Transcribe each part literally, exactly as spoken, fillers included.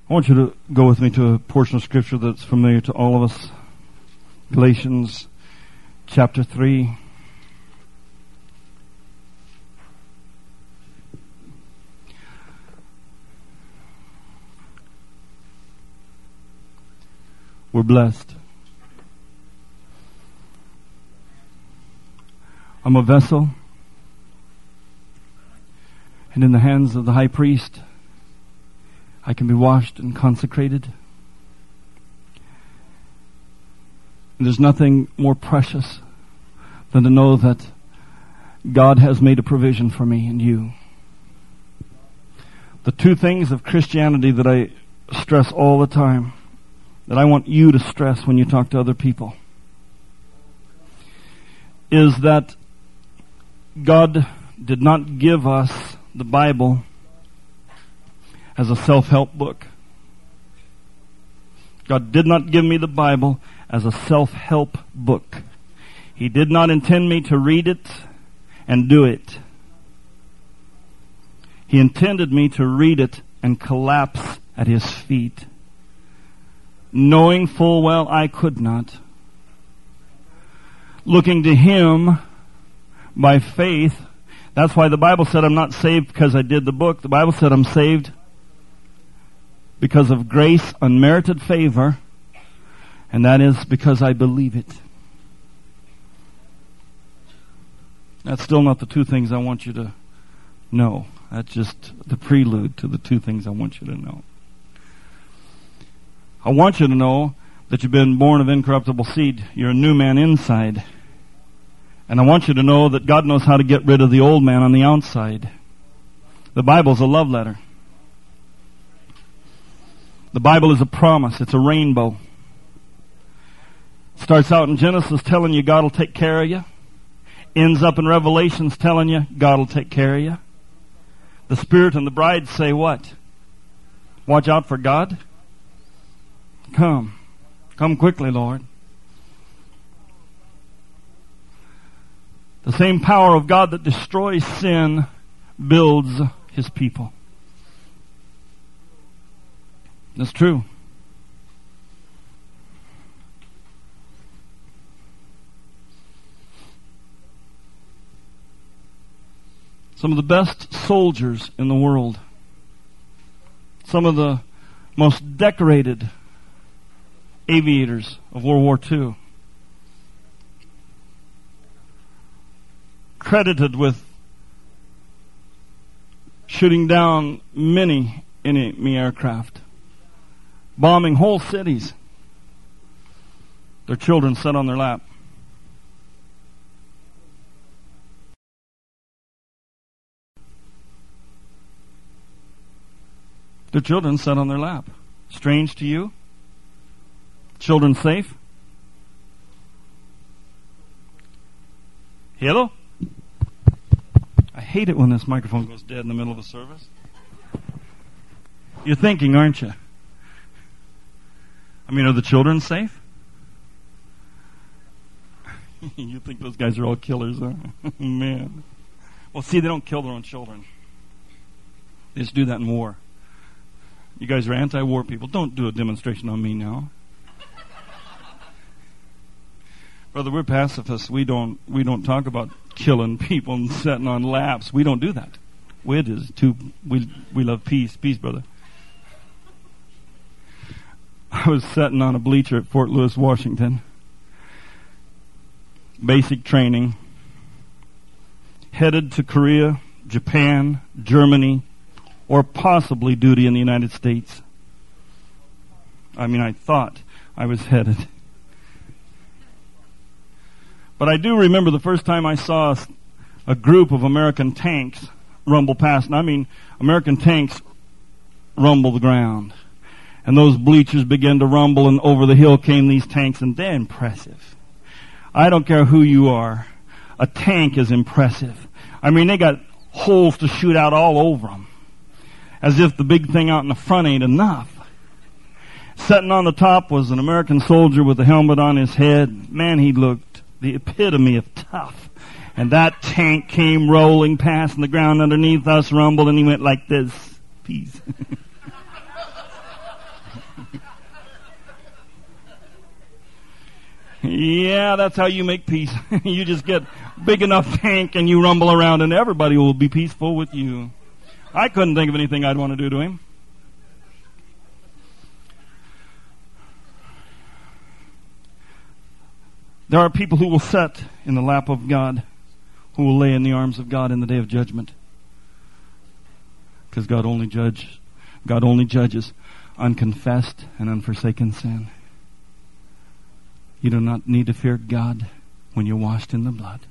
I want you to go with me to a portion of Scripture that's familiar to all of us. Galatians chapter three. We're blessed. I'm a vessel, and in the hands of the high priest, I can be washed and consecrated. And there's nothing more precious than to know that God has made a provision for me and you. The two things of Christianity that I stress all the time, that I want you to stress when you talk to other people, is that God did not give us the Bible as a self-help book. God did not give me the Bible as a self-help book. He did not intend me to read it and do it. He intended me to read it and collapse at His feet, knowing full well I could not. Looking to Him by faith. That's why the Bible said I'm not saved because I did the book. The Bible said I'm saved because of grace, unmerited favor, and that is because I believe it. That's still not the two things I want you to know. That's just the prelude to the two things I want you to know. I want you to know that you've been born of incorruptible seed. You're a new man inside. And I want you to know that God knows how to get rid of the old man on the outside. The Bible's a love letter. The Bible is a promise. It's a rainbow. It starts out in Genesis telling you God will take care of you. Ends up in Revelations telling you God will take care of you. The Spirit and the bride say what? Watch out for God. Come. Come quickly, Lord. The same power of God that destroys sin builds His people. That's true. Some of the best soldiers in the world, some of the most decorated aviators of World War Two, credited with shooting down many enemy aircraft, bombing whole cities. Their children sat on their lap. Their children sat on their lap. Strange to you? Children safe? Hello? I hate it when this microphone goes dead in the middle of a service. You're thinking, aren't you? I mean, are the children safe? You think those guys are all killers, huh? Man. Well, see, they don't kill their own children. They just do that in war. You guys are anti-war people. Don't do a demonstration on me now. Brother, we're pacifists. We don't we don't talk about killing people and sitting on laps. We don't do that. We is too we we love peace. Peace, brother. I was sitting on a bleacher at Fort Lewis, Washington. Basic training. Headed to Korea, Japan, Germany, or possibly duty in the United States. I mean, I thought I was headed. But I do remember the first time I saw a group of American tanks rumble past. And I mean, American tanks rumble the ground. And those bleachers began to rumble, and over the hill came these tanks, and they're impressive. I don't care who you are. A tank is impressive. I mean, they got holes to shoot out all over them. As if the big thing out in the front ain't enough. Sitting on the top was an American soldier with a helmet on his head. Man, he looked the epitome of tough. And that tank came rolling past, and the ground underneath us rumbled, and he went like this. Peace. Yeah, that's how you make peace. You just get big enough tank and you rumble around and everybody will be peaceful with you. I couldn't think of anything I'd want to do to him. There are people who will sit in the lap of God, who will lay in the arms of God in the day of judgment. Because God only judge, God only judges unconfessed and unforsaken sin. You do not need to fear God when you're washed in the blood.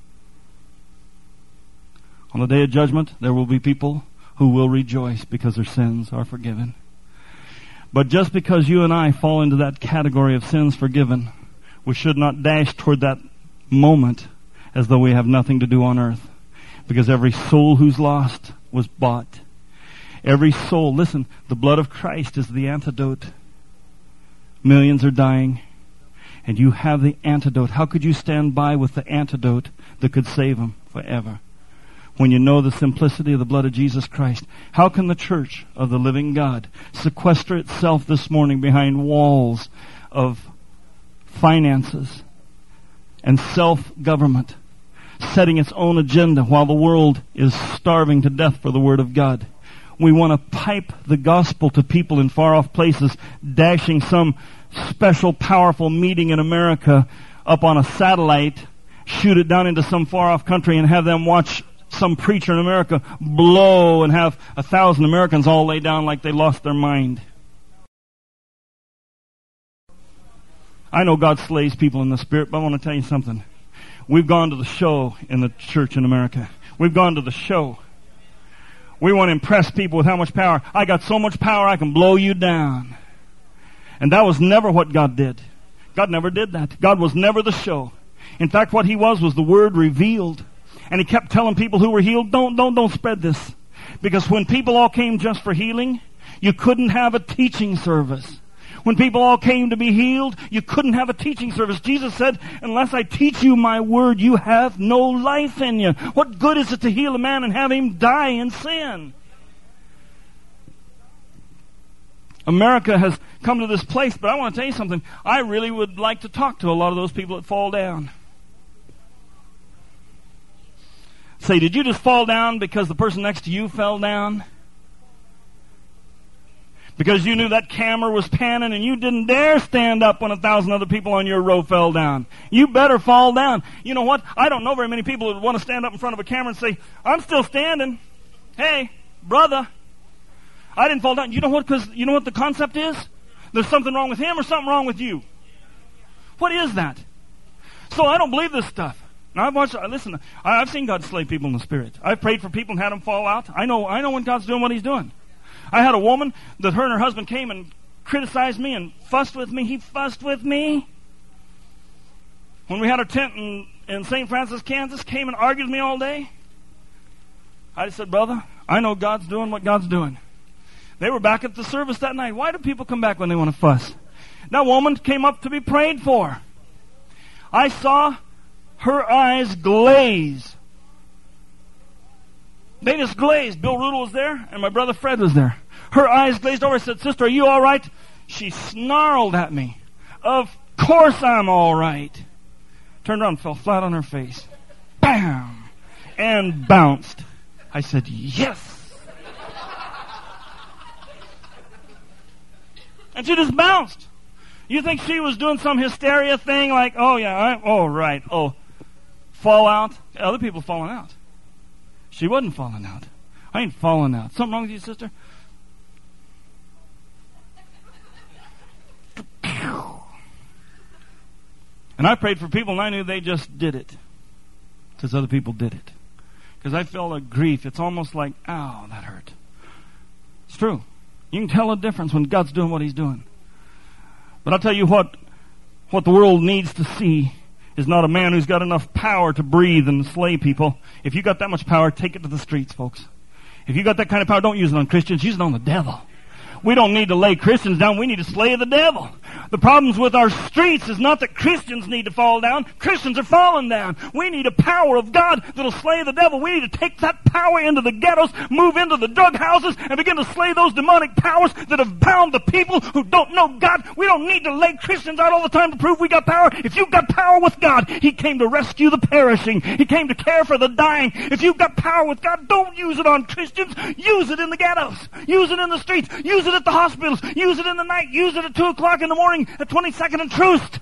On the day of judgment, there will be people who will rejoice because their sins are forgiven. But just because you and I fall into that category of sins forgiven, we should not dash toward that moment as though we have nothing to do on earth. Because every soul who's lost was bought. Every soul, listen, the blood of Christ is the antidote. Millions are dying, and you have the antidote. How could you stand by with the antidote that could save them forever? When you know the simplicity of the blood of Jesus Christ, how can the church of the living God sequester itself this morning behind walls of finances and self-government, setting its own agenda while the world is starving to death for the Word of God? We want to pipe the gospel to people in far-off places, dashing some special, powerful meeting in America up on a satellite, shoot it down into some far-off country and have them watch some preacher in America blow and have a thousand Americans all lay down like they lost their mind. I know God slays people in the spirit, but I want to tell you something. We've gone to the show in the church in America. We've gone to the show. We want to impress people with how much power. I got so much power I can blow you down. And that was never what God did. God never did that. God was never the show. In fact, what He was was the Word revealed. And He kept telling people who were healed, don't, don't, don't spread this. Because when people all came just for healing, you couldn't have a teaching service. When people all came to be healed, you couldn't have a teaching service. Jesus said, unless I teach you my word, you have no life in you. What good is it to heal a man and have him die in sin? America has come to this place, but I want to tell you something. I really would like to talk to a lot of those people that fall down. Say, did you just fall down because the person next to you fell down? Because you knew that camera was panning and you didn't dare stand up when a thousand other people on your row fell down. You better fall down. You know what? I don't know very many people who would want to stand up in front of a camera and say, I'm still standing. Hey, brother, I didn't fall down. You know what? Because you know what the concept is? There's something wrong with him or something wrong with you. What is that? So I don't believe this stuff. Now I've watched, listen, I've seen God slay people in the spirit. I've prayed for people and had them fall out. I know, I know when God's doing what He's doing. I had a woman that her and her husband came and criticized me and fussed with me. He fussed with me. When we had our tent in, in Saint Francis, Kansas, came and argued with me all day. I just said, brother, I know God's doing what God's doing. They were back at the service that night. Why do people come back when they want to fuss? That woman came up to be prayed for. I saw her eyes glaze. They just glazed. Bill Rudel was there, and my brother Fred was there. Her eyes glazed over. I said, sister, are you all right? She snarled at me. Of course I'm all right. Turned around and fell flat on her face. Bam! And bounced. I said, yes! And she just bounced. You think she was doing some hysteria thing like, oh yeah, I, oh right, oh, fall out? Other people falling out. She wasn't falling out. I ain't falling out. Something wrong with you, sister? And I prayed for people and I knew they just did it. Because other people did it. Because I felt a grief. It's almost like, ow, that hurt. It's true. You can tell a difference when God's doing what He's doing. But I'll tell you what, what the world needs to see is not a man who's got enough power to breathe and slay people. If you got that much power, take it to the streets, folks. If you got that kind of power, don't use it on Christians, use it on the devil. We don't need to lay Christians down, we need to slay the devil. The problems with our streets is not that Christians need to fall down. Christians are falling down. We need a power of God that'll slay the devil. We need to take that power into the ghettos, move into the drug houses, and begin to slay those demonic powers that have bound the people who don't know God. We don't need to lay Christians out all the time to prove we got power. If you've got power with God, He came to rescue the perishing. He came to care for the dying. If you've got power with God, don't use it on Christians. Use it in the ghettos. Use it in the streets. Use it at the hospitals. Use it in the night. Use it at two o'clock in the morning at twenty-second and Troost.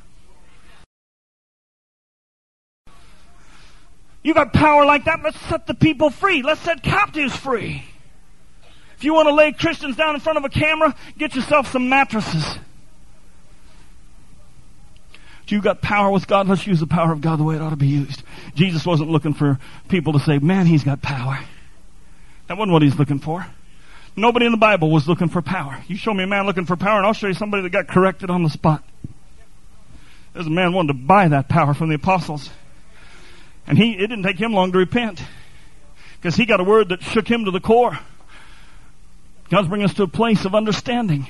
You got power like that, let's set the people free. Let's set captives free. If you want to lay Christians down in front of a camera, get yourself some mattresses. If you got power with God, let's use the power of God the way it ought to be used. Jesus wasn't looking for people to say, man, he's got power. That wasn't what he's looking for. Nobody in the Bible was looking for power. You show me a man looking for power, and I'll show you somebody that got corrected on the spot. There's a man wanting to buy that power from the apostles. And he, it didn't take him long to repent. Because he got a word that shook him to the core. God's bringing us to a place of understanding.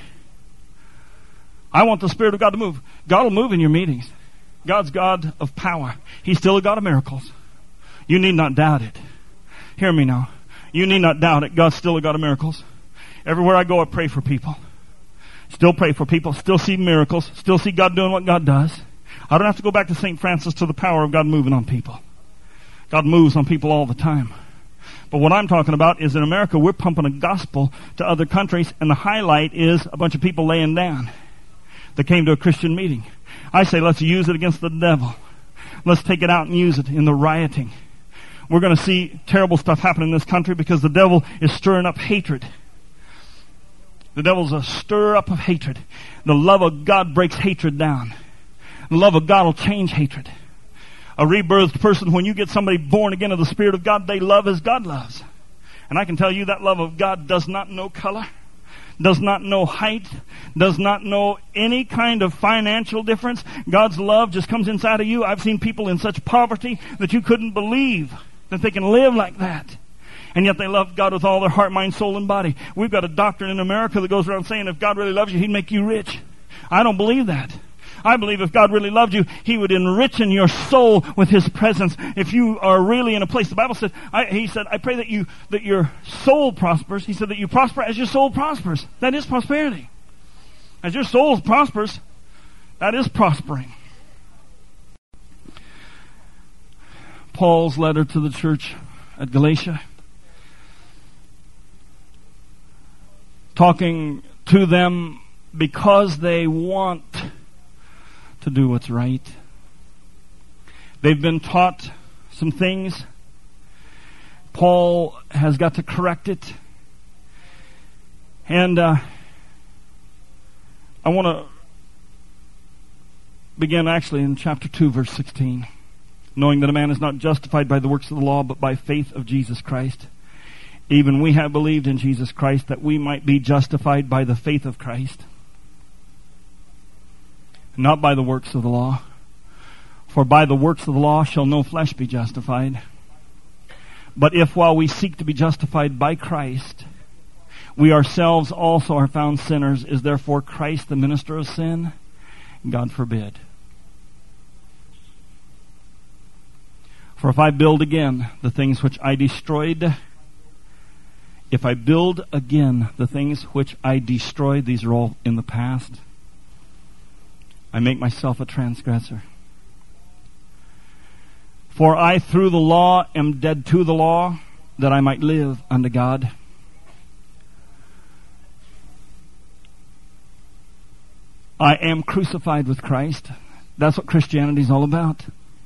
I want the Spirit of God to move. God will move in your meetings. God's God of power. He's still a God of miracles. You need not doubt it. Hear me now. You need not doubt it. God's still a God of miracles. Everywhere I go, I pray for people. Still pray for people. Still see miracles. Still see God doing what God does. I don't have to go back to Saint Francis to the power of God moving on people. God moves on people all the time. But what I'm talking about is in America, we're pumping a gospel to other countries, and the highlight is a bunch of people laying down that came to a Christian meeting. I say let's use it against the devil. Let's take it out and use it in the rioting. We're going to see terrible stuff happen in this country because the devil is stirring up hatred. The devil's a stir up of hatred. The love of God breaks hatred down. The love of God will change hatred. A rebirthed person, when you get somebody born again of the Spirit of God, they love as God loves. And I can tell you that love of God does not know color, does not know height, does not know any kind of financial difference. God's love just comes inside of you. I've seen people in such poverty that you couldn't believe that they can live like that. And yet they love God with all their heart, mind, soul, and body. We've got a doctrine in America that goes around saying if God really loves you, He'd make you rich. I don't believe that. I believe if God really loved you, He would enrichen your soul with His presence. If you are really in a place, the Bible said, I, He said, I pray that you, that your soul prospers. He said that you prosper as your soul prospers. That is prosperity. As your soul prospers, that is prospering. Paul's letter to the church at Galatia, talking to them because they want to do what's right. They've been taught some things. Paul has got to correct it. And uh, I want to begin actually in chapter two, verse sixteen. Knowing that a man is not justified by the works of the law, but by faith of Jesus Christ. Even we have believed in Jesus Christ that we might be justified by the faith of Christ, not by the works of the law. For by the works of the law shall no flesh be justified. But if while we seek to be justified by Christ, we ourselves also are found sinners, is therefore Christ the minister of sin? God forbid. For if I build again the things which I destroyed, if I build again the things which I destroyed, these are all in the past, I make myself a transgressor. For I through the law am dead to the law, that I might live unto God. I am crucified with Christ. That's what Christianity is all about.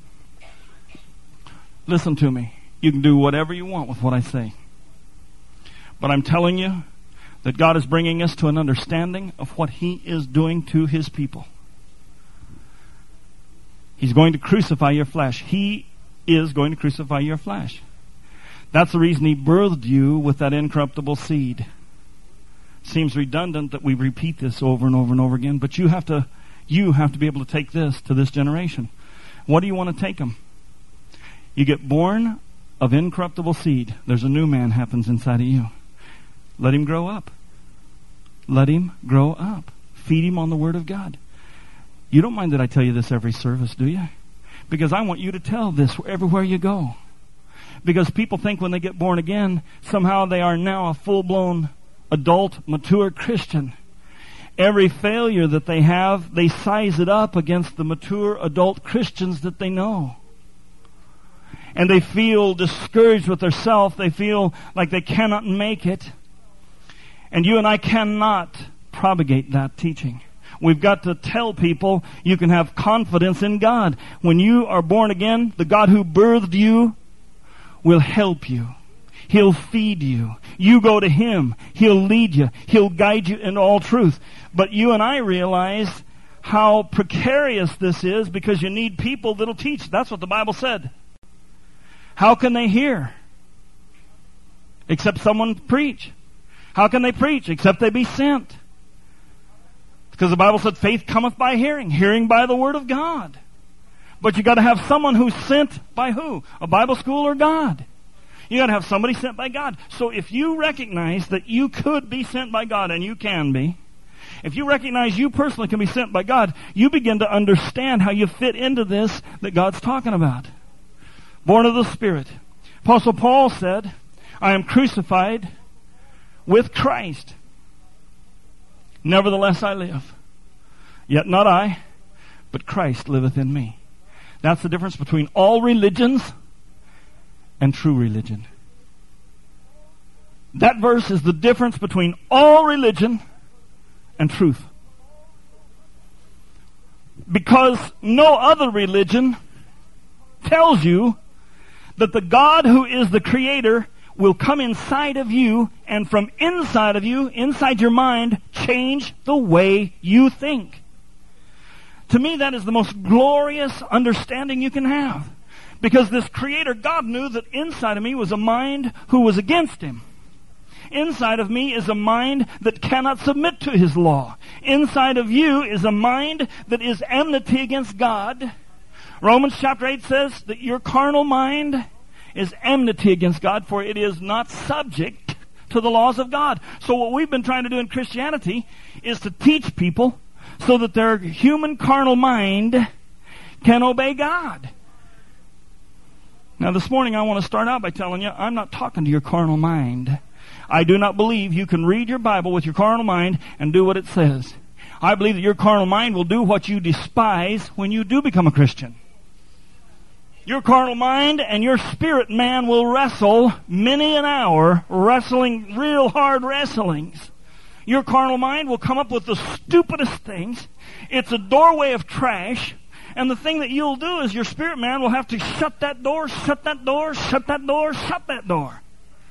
Listen to me. You can do whatever you want with what I say. But I'm telling you that God is bringing us to an understanding of what He is doing to His people. He's going to crucify your flesh. He is going to crucify your flesh. That's the reason He birthed you with that incorruptible seed. Seems redundant that we repeat this over and over and over again, but you have to, you have to be able to take this to this generation. What do you want to take them? You get born of incorruptible seed. There's a new man happens inside of you. Let him grow up. Let him grow up. Feed him on the Word of God. You don't mind that I tell you this every service, do you? Because I want you to tell this everywhere you go. Because people think when they get born again, somehow they are now a full-blown adult, mature Christian. Every failure that they have, they size it up against the mature adult Christians that they know. And they feel discouraged with themselves. They feel like they cannot make it. And you and I cannot propagate that teaching. We've got to tell people you can have confidence in God. When you are born again, the God who birthed you will help you. He'll feed you. You go to Him. He'll lead you. He'll guide you into all truth. But you and I realize how precarious this is because you need people that'll teach. That's what the Bible said. How can they hear? Except someone preach. How can they preach? Except they be sent. Because the Bible said faith cometh by hearing. Hearing by the Word of God. But you got to have someone who's sent by who? A Bible school or God? You got to have somebody sent by God. So if you recognize that you could be sent by God, and you can be, if you recognize you personally can be sent by God, you begin to understand how you fit into this that God's talking about. Born of the Spirit. Apostle Paul said, I am crucified with Christ. Nevertheless I live. Yet not I, but Christ liveth in me. That's the difference between all religions and true religion. That verse is the difference between all religion and truth. Because no other religion tells you that the God who is the Creator will come inside of you and from inside of you, inside your mind, change the way you think. To me, that is the most glorious understanding you can have. Because this Creator God knew that inside of me was a mind who was against Him. Inside of me is a mind that cannot submit to His law. Inside of you is a mind that is enmity against God. Romans chapter eight says that your carnal mind is enmity against God, for it is not subject to the laws of God. So what we've been trying to do in Christianity is to teach people so that their human carnal mind can obey God. Now this morning I want to start out by telling you, I'm not talking to your carnal mind. I do not believe you can read your Bible with your carnal mind and do what it says. I believe that your carnal mind will do what you despise when you do become a Christian. Your carnal mind and your spirit man will wrestle many an hour, wrestling real hard wrestlings. Your carnal mind will come up with the stupidest things. It's a doorway of trash. And the thing that you'll do is your spirit man will have to shut that door, shut that door, shut that door, shut that door.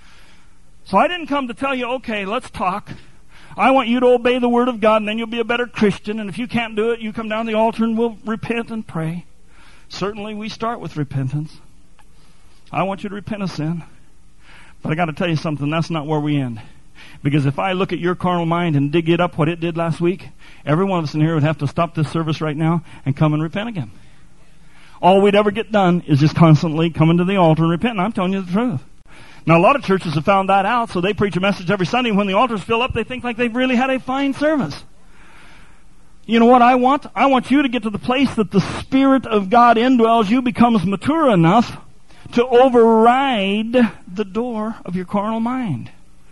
So I didn't come to tell you, okay, let's talk. I want you to obey the Word of God, and then you'll be a better Christian. And if you can't do it, you come down to the altar and we'll repent and pray. Certainly we start with repentance. I want you to repent of sin. But I got to tell you something, that's not where we end. Because if I look at your carnal mind and dig it up what it did last week, every one of us in here would have to stop this service right now and come and repent again. All we'd ever get done is just constantly coming to the altar and repent. And I'm telling you the truth. Now a lot of churches have found that out, so they preach a message every Sunday. When the altars fill up, they think like they've really had a fine service. You know what I want? I want you to get to the place that the Spirit of God indwells you, becomes mature enough to override the door of your carnal mind.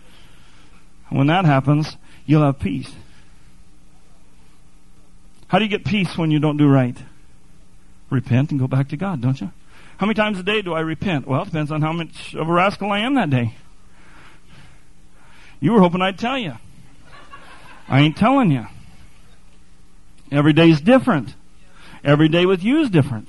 When that happens, you'll have peace. How do you get peace when you don't do right? Repent and go back to God, don't you? How many times a day do I repent? Well, it depends on how much of a rascal I am that day. You were hoping I'd tell you. I ain't telling you. Every day is different. Every day with you is different.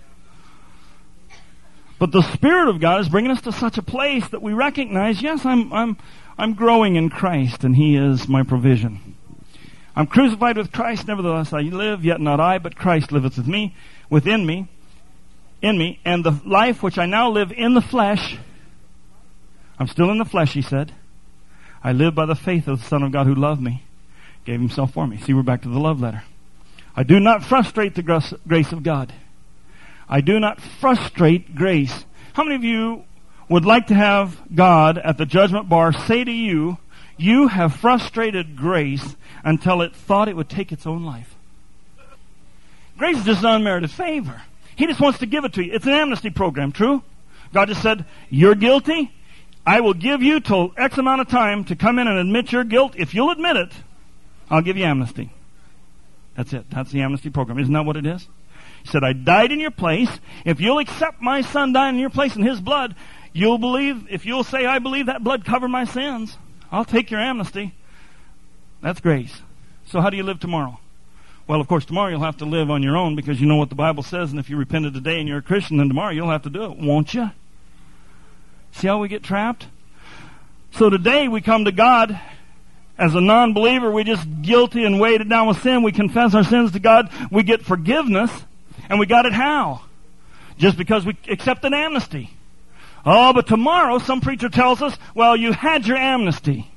But the Spirit of God is bringing us to such a place that we recognize, yes, I'm, I'm, I'm growing in Christ, and He is my provision. I'm crucified with Christ, nevertheless I live, yet not I, but Christ liveth with me, within me, in me, and the life which I now live in the flesh, I'm still in the flesh, he said. I live by the faith of the Son of God who loved me, gave Himself for me. See, we're back to the love letter. I do not frustrate the grace of God. I do not frustrate grace. How many of you would like to have God at the judgment bar say to you, you have frustrated grace until it thought it would take its own life? Grace is just unmerited favor. He just wants to give it to you. It's an amnesty program, true? God just said, you're guilty. I will give you till X amount of time to come in and admit your guilt. If you'll admit it, I'll give you amnesty. That's it. That's the amnesty program. Isn't that what it is? He said, I died in your place. If you'll accept my son dying in your place in his blood, you'll believe, if you'll say, I believe that blood covered my sins, I'll take your amnesty. That's grace. So how do you live tomorrow? Well, of course, tomorrow you'll have to live on your own because you know what the Bible says, and if you repented today and you're a Christian, then tomorrow you'll have to do it, won't you? See how we get trapped? So today we come to God as a non-believer. We're just guilty and weighted down with sin. We confess our sins to God. We get forgiveness. And we got it how? Just because we accepted amnesty. Oh, but tomorrow some preacher tells us, well, you had your amnesty.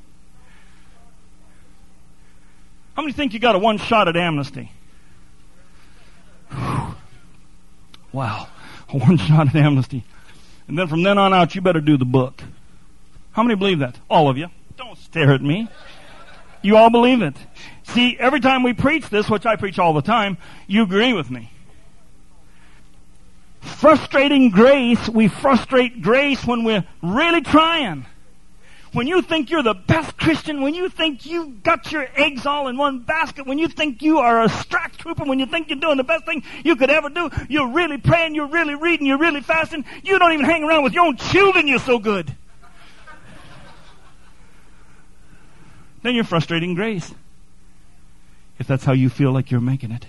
How many think you got a one shot at amnesty? Whew. Wow. A one shot at amnesty. And then from then on out, you better do the book. How many believe that? All of you. Don't stare at me. You all believe it. See, every time we preach this, which I preach all the time, you agree with me. Frustrating grace, we frustrate grace when we're really trying. When you think you're the best Christian, when you think you got your eggs all in one basket, when you think you are a strike trooper, when you think you're doing the best thing you could ever do, you're really praying, you're really reading, you're really fasting, you don't even hang around with your own children, you're so good. Then you're frustrating grace. If that's how you feel like you're making it.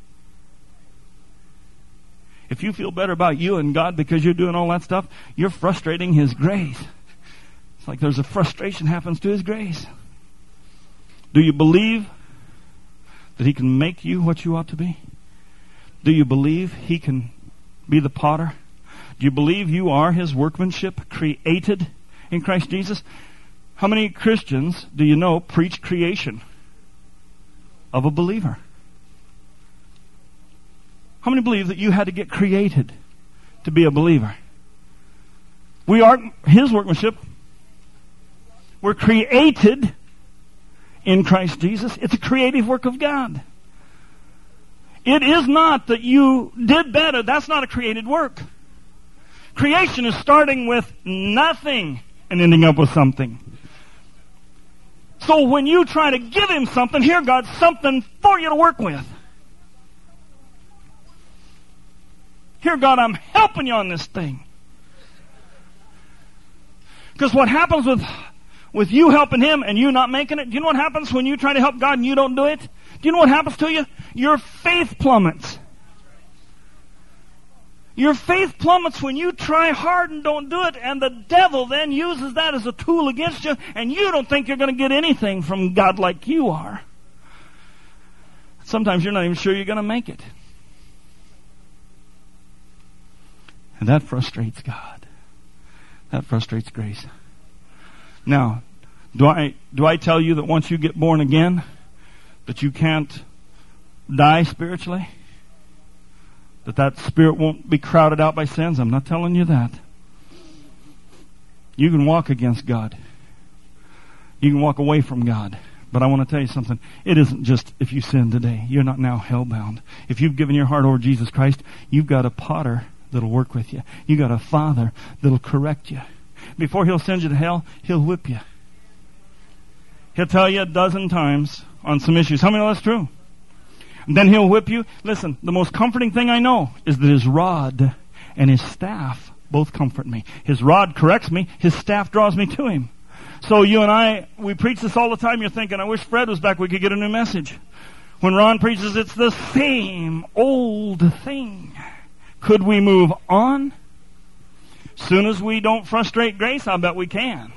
If you feel better about you and God because you're doing all that stuff, you're frustrating His grace. It's like there's a frustration happens to His grace. Do you believe that He can make you what you ought to be? Do you believe He can be the potter? Do you believe you are His workmanship created in Christ Jesus? How many Christians do you know preach creation of a believer? How many believe that you had to get created to be a believer? We are His workmanship. We're created in Christ Jesus. It's a creative work of God. It is not that you did better. That's not a created work. Creation is starting with nothing and ending up with something. So when you try to give Him something, here God's something for you to work with. Here, God, I'm helping you on this thing. Because what happens with, with you helping Him and you not making it, do you know what happens when you try to help God and you don't do it? Do you know what happens to you? Your faith plummets. Your faith plummets when you try hard and don't do it, and the devil then uses that as a tool against you, and you don't think you're going to get anything from God like you are. Sometimes you're not even sure you're going to make it. And that frustrates God. That frustrates grace. Now, do I do I tell you that once you get born again, that you can't die spiritually? That that spirit won't be crowded out by sins? I'm not telling you that. You can walk against God. You can walk away from God. But I want to tell you something. It isn't just if you sin today. You're not now hellbound. If you've given your heart over to Jesus Christ, you've got a potter that'll work with you. You got a Father that'll correct you. Before He'll send you to hell, He'll whip you. He'll tell you a dozen times on some issues. How many know that's true? And then He'll whip you. Listen, the most comforting thing I know is that His rod and His staff both comfort me. His rod corrects me. His staff draws me to Him. So you and I, we preach this all the time. You're thinking, I wish Fred was back. We could get a new message. When Ron preaches, it's the same old thing. Could we move on? Soon as we don't frustrate grace, I bet we can.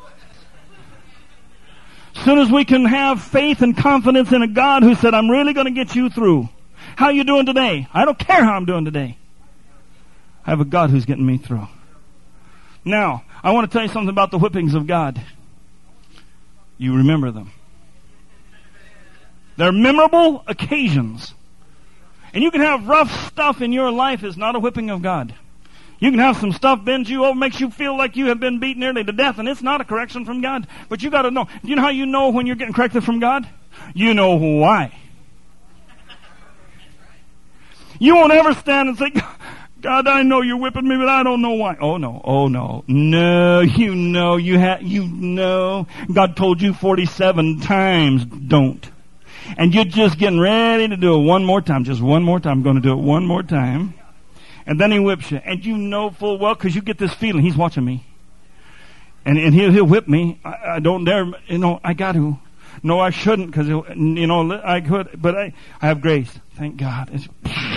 Soon as we can have faith and confidence in a God who said, I'm really going to get you through. How are you doing today? I don't care how I'm doing today. I have a God who's getting me through. Now, I want to tell you something about the whippings of God. You remember them. They're memorable occasions. And you can have rough stuff in your life is not a whipping of God. You can have some stuff bend you over, makes you feel like you have been beaten nearly to death, and it's not a correction from God. But you got to know. You know how you know when you're getting corrected from God? You know why. You won't ever stand and say, God, I know you're whipping me, but I don't know why. Oh no, oh no. No, you know, you ha- you know. God told you forty-seven times, don't. And you're just getting ready to do it one more time. Just one more time. I'm going to do it one more time. And then he whips you. And you know full well, because you get this feeling, he's watching me. And, and he'll, he'll whip me. I, I don't dare, you know, I got to. No, I shouldn't, because, you know, I could, but I, I have grace. Thank God. It's,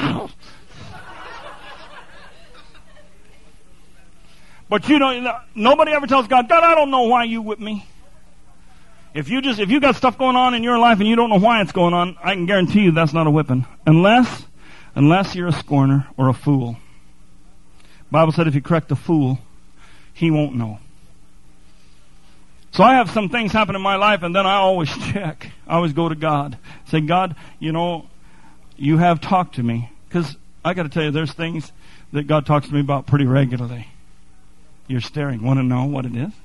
but you know, nobody ever tells God, God, I don't know why you whip me. If you just, if you got stuff going on in your life and you don't know why it's going on, I can guarantee you that's not a whipping. Unless, unless you're a scorner or a fool. The Bible said if you correct a fool, he won't know. So I have some things happen in my life, and then I always check. I always go to God. Say, God, you know, you have talked to me. Because I got to tell you, there's things that God talks to me about pretty regularly. You're staring. Want to know what it is?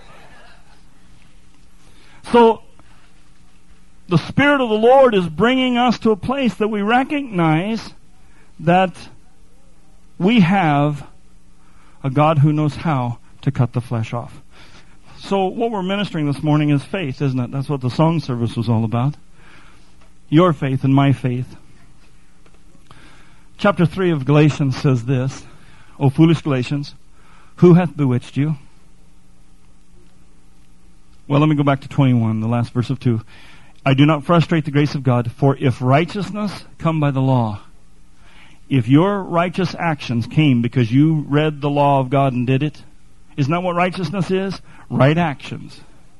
So, the Spirit of the Lord is bringing us to a place that we recognize that we have a God who knows how to cut the flesh off. So what we're ministering this morning is faith, isn't it? That's what the song service was all about. Your faith and my faith. Chapter three of Galatians says this, O foolish Galatians, who hath bewitched you? Well, let me go back to twenty-one, the last verse of two. I do not frustrate the grace of God, for if righteousness come by the law, if your righteous actions came because you read the law of God and did it, isn't that what righteousness is? Right actions.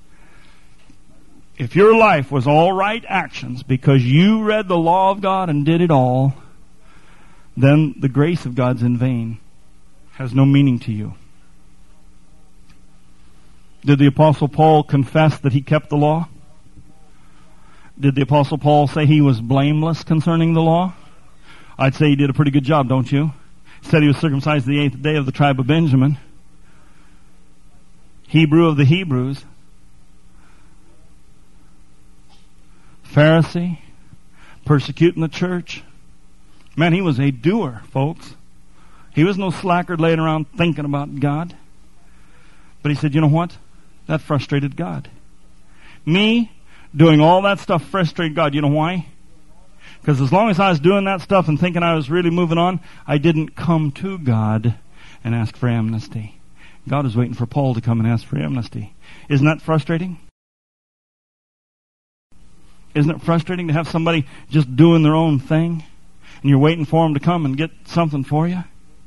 If your life was all right actions because you read the law of God and did it all, then the grace of God's in vain. Has no meaning to you. Did the Apostle Paul confess that he kept the law? Did the Apostle Paul say he was blameless concerning the law? I'd say he did a pretty good job, don't you? He said he was circumcised the eighth day of the tribe of Benjamin. Hebrew of the Hebrews. Pharisee. Persecuting the church. Man, he was a doer, folks. He was no slacker laying around thinking about God. But he said, you know what? That frustrated God. Me doing all that stuff frustrated God. You know why? Because as long as I was doing that stuff and thinking I was really moving on, I didn't come to God and ask for amnesty. God was waiting for Paul to come and ask for amnesty. Isn't that frustrating? Isn't it frustrating to have somebody just doing their own thing and you're waiting for them to come and get something for you?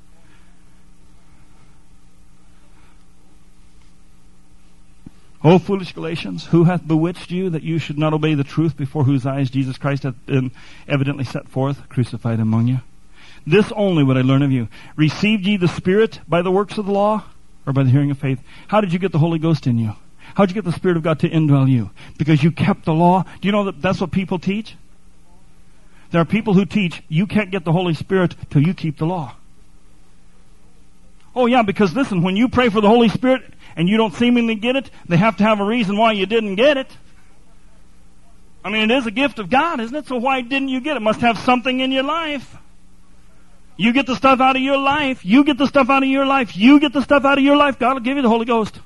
O foolish Galatians, who hath bewitched you that you should not obey the truth, before whose eyes Jesus Christ hath been evidently set forth, crucified among you? This only would I learn of you. Received ye the Spirit by the works of the law, or by the hearing of faith? How did you get the Holy Ghost in you? How did you get the Spirit of God to indwell you? Because you kept the law? Do you know that that's what people teach? There are people who teach you can't get the Holy Spirit till you keep the law. Oh yeah, because listen, when you pray for the Holy Spirit and you don't seemingly get it, they have to have a reason why you didn't get it. I mean, it is a gift of God, isn't it? So why didn't you get it? It must have something in your life. You get the stuff out of your life. You get the stuff out of your life. You get the stuff out of your life. God will give you the Holy Ghost.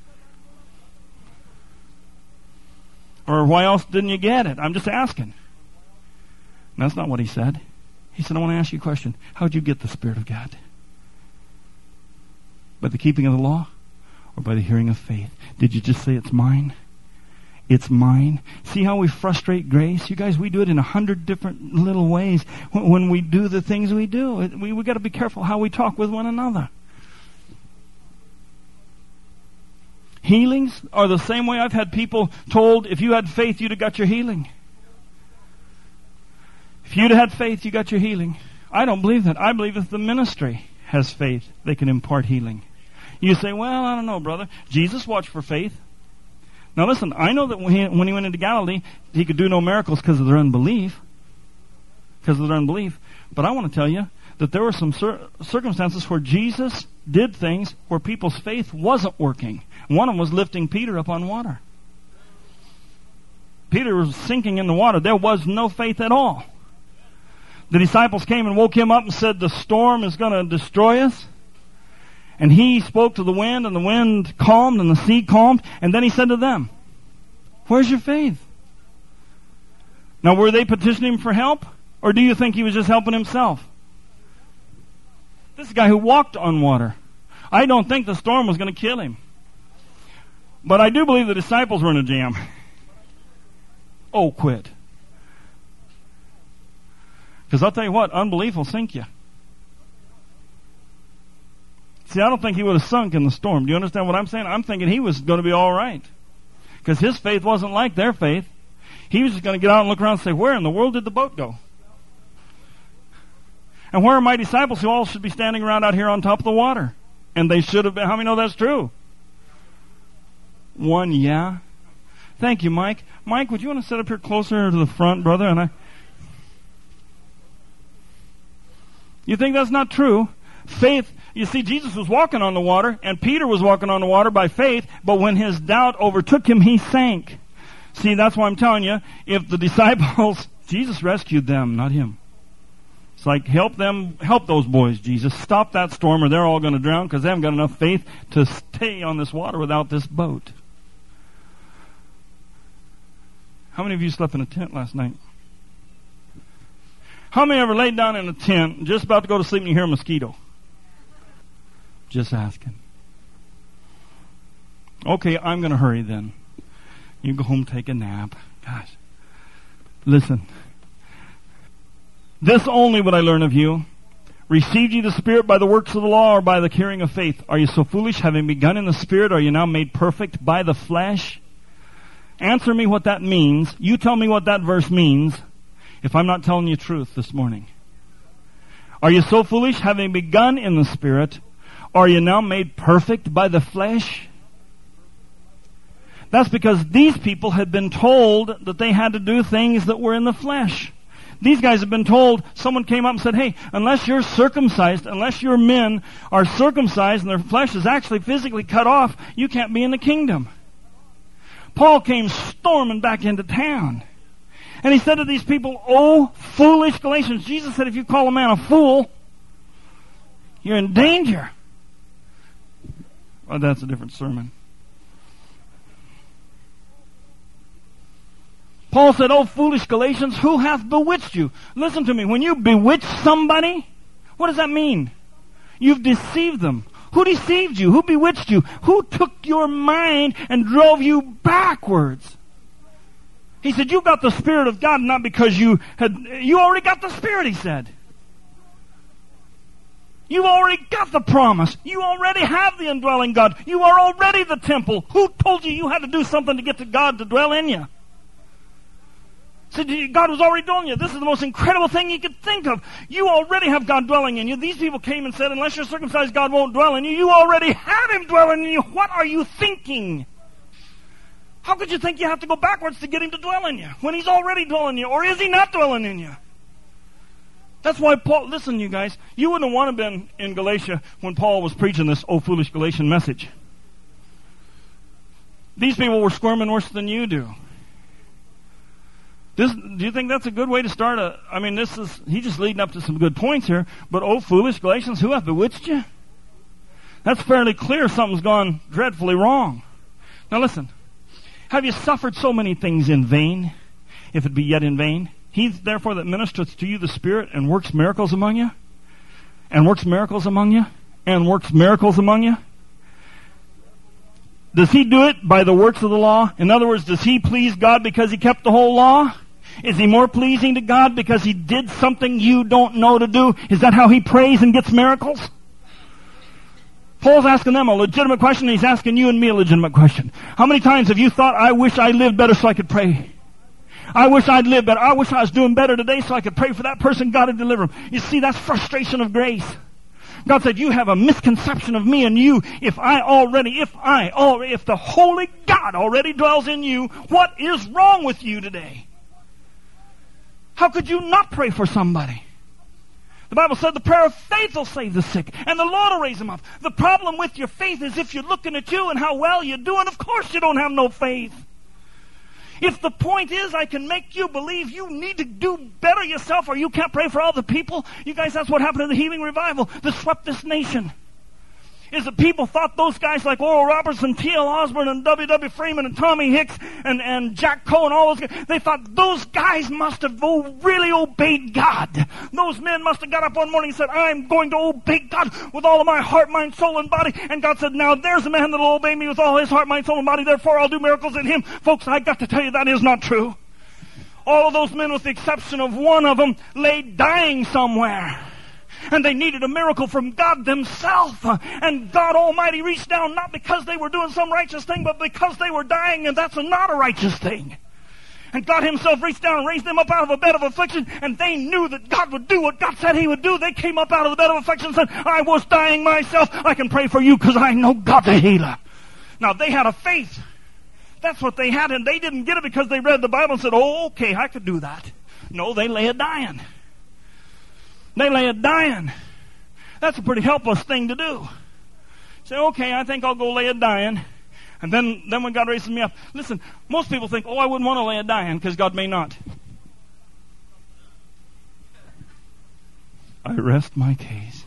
Or why else didn't you get it? I'm just asking. And that's not what he said. He said, I want to ask you a question. How did you get the Spirit of God? By the keeping of the law? Or by the hearing of faith? Did you just say it's mine? It's mine. See how we frustrate grace? You guys, we do it in a hundred different little ways when, when we do the things we do. We we got to be careful how we talk with one another. Healings are the same way. I've had people told, if you had faith, you'd have got your healing. If you'd have had faith, you got your healing. I don't believe that. I believe if the ministry has faith, they can impart healing. You say, well, I don't know, brother. Jesus watched for faith. Now listen, I know that when he, when he went into Galilee, he could do no miracles because of their unbelief. Because of their unbelief. But I want to tell you that there were some cir- circumstances where Jesus did things where people's faith wasn't working. One of them was lifting Peter up on water. Peter was sinking in the water. There was no faith at all. The disciples came and woke him up and said, the storm is going to destroy us. And he spoke to the wind, and the wind calmed, and the sea calmed. And then he said to them, where's your faith? Now, were they petitioning him for help? Or do you think he was just helping himself? This is a guy who walked on water. I don't think the storm was going to kill him. But I do believe the disciples were in a jam. Oh, quit. Because I'll tell you what, unbelief will sink you. See, I don't think he would have sunk in the storm. Do you understand what I'm saying? I'm thinking he was going to be all right. Because his faith wasn't like their faith. He was just going to get out and look around and say, where in the world did the boat go? And where are my disciples who all should be standing around out here on top of the water? And they should have been. How many know that's true? One, yeah. Thank you, Mike. Mike, would you want to sit up here closer to the front, brother? And I. You think that's not true? Faith, you see, Jesus was walking on the water, and Peter was walking on the water by faith, but when his doubt overtook him, he sank. See, that's why I'm telling you, if the disciples, Jesus rescued them, not him. It's like, help them, help those boys, Jesus. Stop that storm or they're all going to drown because they haven't got enough faith to stay on this water without this boat. How many of you slept in a tent last night? How many ever laid down in a tent, just about to go to sleep, and you hear a mosquito? Just asking. Okay, I'm going to hurry then. You go home, take a nap. Gosh. Listen. This only would I learn of you. Received ye the Spirit by the works of the law or by the hearing of faith? Are you so foolish? Having begun in the Spirit, are you now made perfect by the flesh? Answer me what that means. You tell me what that verse means if I'm not telling you truth this morning. Are you so foolish? Having begun in the Spirit, are you now made perfect by the flesh? That's because these people had been told that they had to do things that were in the flesh. These guys have been told, someone came up and said, hey, unless you're circumcised, unless your men are circumcised and their flesh is actually physically cut off, you can't be in the kingdom. Paul came storming back into town. And he said to these people, oh, foolish Galatians. Jesus said, if you call a man a fool, you're in danger. Well, that's a different sermon. Paul said, oh, foolish Galatians, who hath bewitched you? Listen to me. When you bewitch somebody, what does that mean? You've deceived them. Who deceived you? Who bewitched you? Who took your mind and drove you backwards? He said, you got the Spirit of God not because you had, you already got the Spirit, he said. You've already got the promise. You already have the indwelling God. You are already the temple. Who told you you had to do something to get to God to dwell in you? So God was already dwelling in you. This is the most incredible thing you could think of. You already have God dwelling in you. These people came and said, unless you're circumcised, God won't dwell in you. You already had Him dwelling in you. What are you thinking? How could you think you have to go backwards to get Him to dwell in you when He's already dwelling in you? Or is He not dwelling in you? That's why Paul, listen you guys, you wouldn't want to have been in Galatia when Paul was preaching this, oh foolish Galatian message. These people were squirming worse than you do. This, do you think that's a good way to start a, I mean, this is, he's just leading up to some good points here, but oh foolish Galatians, who hath bewitched you? That's fairly clear something's gone dreadfully wrong. Now listen, have you suffered so many things in vain, if it be yet in vain? He therefore that ministereth to you the Spirit and works miracles among you, and works miracles among you, and works miracles among you. Does he do it by the works of the law? In other words, does he please God because he kept the whole law? Is he more pleasing to God because he did something you don't know to do? Is that how he prays and gets miracles? Paul's asking them a legitimate question, and he's asking you and me a legitimate question. How many times have you thought, I wish I lived better so I could pray? I wish I'd lived better. I wish I was doing better today so I could pray for that person, God to deliver him. You see, that's frustration of grace. God said, you have a misconception of me and you. If I already, if I already, if the Holy God already dwells in you, what is wrong with you today? How could you not pray for somebody? The Bible said the prayer of faith will save the sick, and the Lord will raise them up. The problem with your faith is if you're looking at you and how well you're doing, of course you don't have no faith. If the point is I can make you believe you need to do better yourself or you can't pray for other people, you guys, that's what happened in the healing revival that swept this nation. Is that people thought those guys like Oral Roberts and T L Osborne and W W Freeman and Tommy Hicks and, and Jack Coe and all those guys, they thought those guys must have really obeyed God. Those men must have got up one morning and said, I'm going to obey God with all of my heart, mind, soul, and body. And God said, now there's a man that will obey me with all his heart, mind, soul, and body. Therefore I'll do miracles in him. Folks, I got to tell you that is not true. All of those men, with the exception of one of them, lay dying somewhere. And they needed a miracle from God themselves. And God Almighty reached down, not because they were doing some righteous thing, but because they were dying, and that's not a righteous thing. And God Himself reached down and raised them up out of a bed of affliction, and they knew that God would do what God said He would do. They came up out of the bed of affliction and said, I was dying myself. I can pray for you because I know God's a healer. Now, they had a faith. That's what they had, and they didn't get it because they read the Bible and said, oh, okay, I could do that. No, they lay it dying. They lay it dying. That's a pretty helpless thing to do. Say, okay, I think I'll go lay it dying. And then, then when God raises me up. Listen, most people think, oh, I wouldn't want to lay it dying because God may not. I rest my case.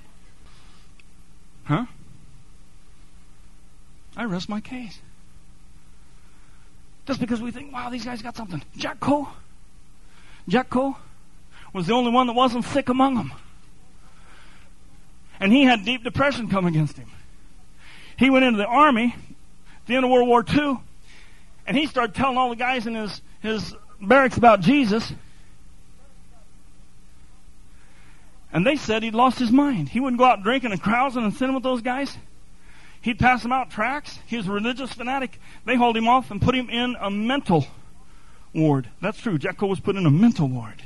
Huh? I rest my case. Just because we think, wow, these guys got something. Jack Coe. Jack Coe was the only one that wasn't sick among them. And he had deep depression come against him. He went into the army at the end of World War Two, and he started telling all the guys in his, his barracks about Jesus. And they said he'd lost his mind. He wouldn't go out drinking and carousing and sitting with those guys. He'd pass them out tracts. He was a religious fanatic. They hauled him off and put him in a mental ward. That's true. Jack Coe was put in a mental ward.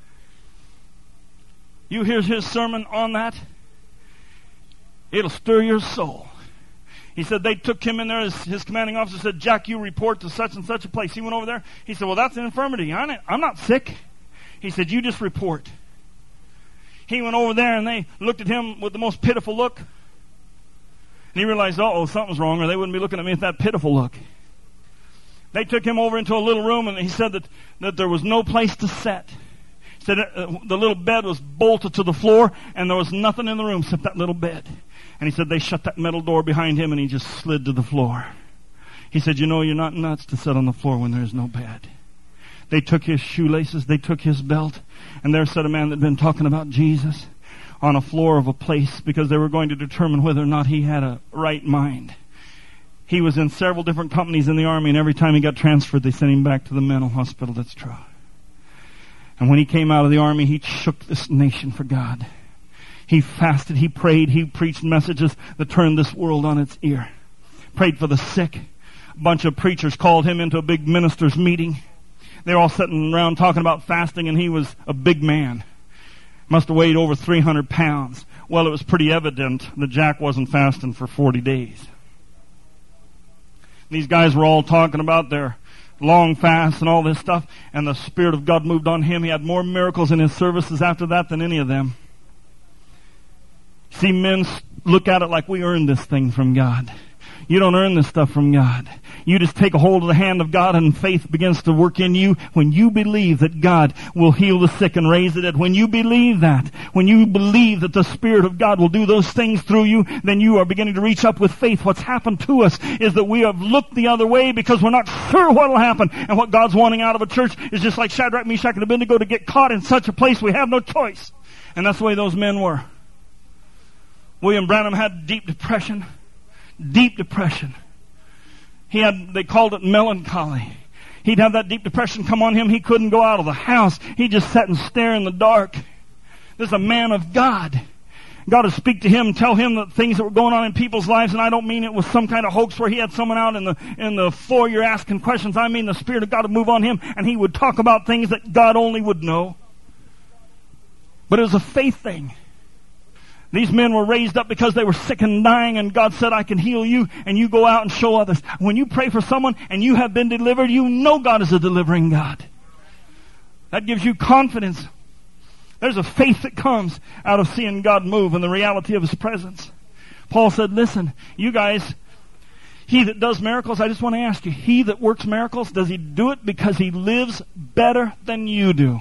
You hear his sermon on that, it'll stir your soul. He said they took him in there, his, his commanding officer said, Jack, you report to such and such a place. He went over there. He said, well, that's an infirmity. I'm not, I'm not sick. He said, you just report. He went over there and they looked at him with the most pitiful look. And he realized, uh-oh, something's wrong, or they wouldn't be looking at me with that pitiful look. They took him over into a little room, and he said that, that there was no place to sit. He said uh, the little bed was bolted to the floor, and there was nothing in the room except that little bed. And he said they shut that metal door behind him, and he just slid to the floor. He said, you know, you're not nuts to sit on the floor when there's no bed. They took his shoelaces, they took his belt, and there sat a man that had been talking about Jesus on a floor of a place because they were going to determine whether or not he had a right mind. He was in several different companies in the army, and every time he got transferred, they sent him back to the mental hospital. That's true. And when he came out of the army, he shook this nation for God. He fasted, he prayed, he preached messages that turned this world on its ear. Prayed for the sick. A bunch of preachers called him into a big ministers' meeting. They were all sitting around talking about fasting, and he was a big man. Must have weighed over three hundred pounds. Well, it was pretty evident that Jack wasn't fasting for forty days. These guys were all talking about their long fast and all this stuff, and the Spirit of God moved on him. He had more miracles in his services after that than any of them. See, men look at it like we earned this thing from God. You don't earn this stuff from God. You just take a hold of the hand of God, and faith begins to work in you when you believe that God will heal the sick and raise the dead. When you believe that, when you believe that the Spirit of God will do those things through you, then you are beginning to reach up with faith. What's happened to us is that we have looked the other way because we're not sure what will happen. And what God's wanting out of a church is just like Shadrach, Meshach, and Abednego, to get caught in such a place we have no choice. And that's the way those men were. William Branham had deep depression. Deep depression. He had, they called it melancholy. He'd have that deep depression come on him. He couldn't go out of the house. He just sat and stare in the dark. This is a man of God. God would speak to him, tell him the things that were going on in people's lives, and I don't mean it was some kind of hoax where he had someone out in the in the foyer asking questions. I mean the Spirit of God would move on him, and he would talk about things that God only would know. But it was a faith thing. These men were raised up because they were sick and dying, and God said, I can heal you, and you go out and show others. When you pray for someone and you have been delivered, you know God is a delivering God. That gives you confidence. There's a faith that comes out of seeing God move and the reality of His presence. Paul said, listen, you guys, He that does miracles, I just want to ask you, he that works miracles, does he do it because he lives better than you do?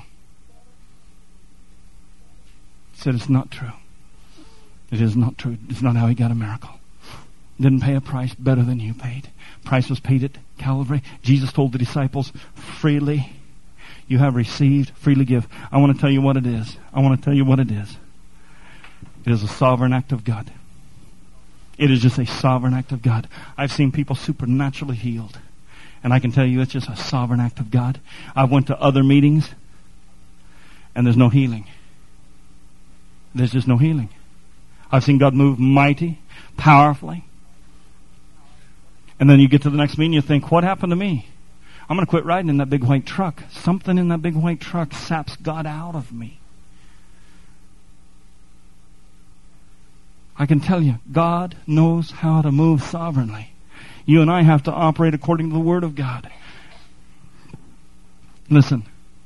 He said it's not true. It is not true. It's not how he got a miracle. Didn't pay a price better than you paid. Price was paid at Calvary. Jesus told the disciples, freely you have received, freely give. I want to tell you what it is. I want to tell you what it is. It is a sovereign act of God. It is just a sovereign act of God. I've seen people supernaturally healed. And I can tell you it's just a sovereign act of God. I went to other meetings and there's no healing. There's just no healing. I've seen God move mighty, powerfully. And then you get to the next meeting, you think, what happened to me? I'm going to quit riding in that big white truck. Something in that big white truck saps God out of me. I can tell you, God knows how to move sovereignly. You and I have to operate according to the Word of God. Listen.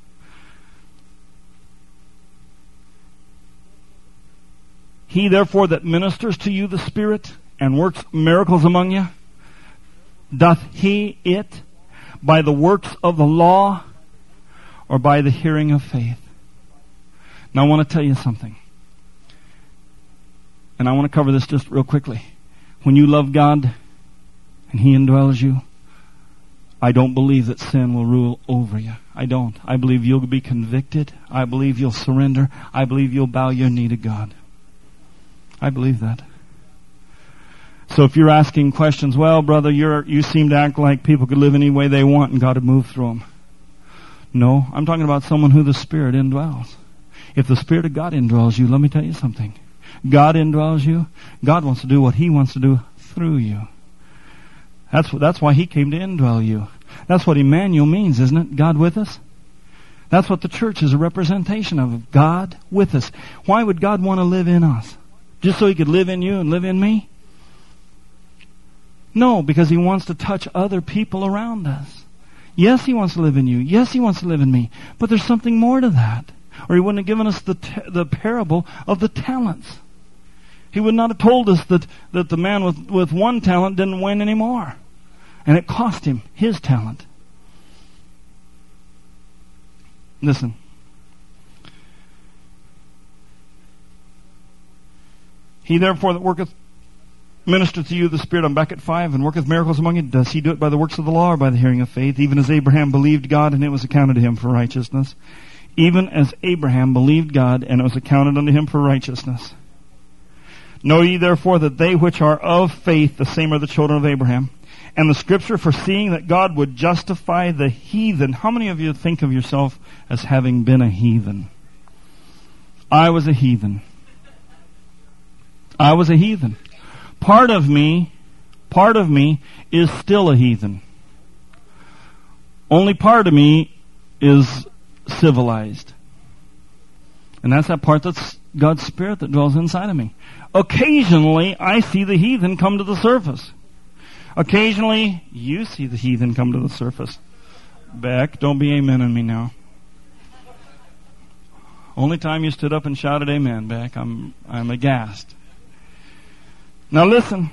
He therefore that ministers to you the Spirit and works miracles among you, doth he it by the works of the law or by the hearing of faith? Now I want to tell you something. And I want to cover this just real quickly. When you love God and He indwells you, I don't believe that sin will rule over you. I don't. I believe you'll be convicted. I believe you'll surrender. I believe you'll bow your knee to God. I believe that. So if you're asking questions, well, brother, you're, you seem to act like people could live any way they want and God would move through them. No, I'm talking about someone who the Spirit indwells. If the Spirit of God indwells you, let me tell you something. God indwells you. God wants to do what He wants to do through you. That's, that's why He came to indwell you. That's what Emmanuel means, isn't it? God with us. That's what the church is a representation of. God with us. Why would God want to live in us? Just so He could live in you and live in me? No, because He wants to touch other people around us. Yes, He wants to live in you. Yes, He wants to live in me. But there's something more to that. Or He wouldn't have given us the t- the parable of the talents. He would not have told us that, that the man with, with one talent didn't win anymore. And it cost him his talent. Listen. He therefore that worketh minister to you the Spirit, I'm back at five, and worketh miracles among you. Does He do it by the works of the law or by the hearing of faith? Even as Abraham believed God, and it was accounted to him for righteousness. Even as Abraham believed God, and it was accounted unto him for righteousness. Know ye therefore that they which are of faith, the same are the children of Abraham. And the Scripture, foreseeing that God would justify the heathen. How many of you think of yourself as having been a heathen? I was a heathen. I was a heathen. Part of me, part of me is still a heathen. Only part of me is civilized. And that's that part that's God's Spirit that dwells inside of me. Occasionally, I see the heathen come to the surface. Occasionally, you see the heathen come to the surface. Beck, don't be amening me now. Only time you stood up and shouted amen, Beck. I'm, I'm aghast. Now listen.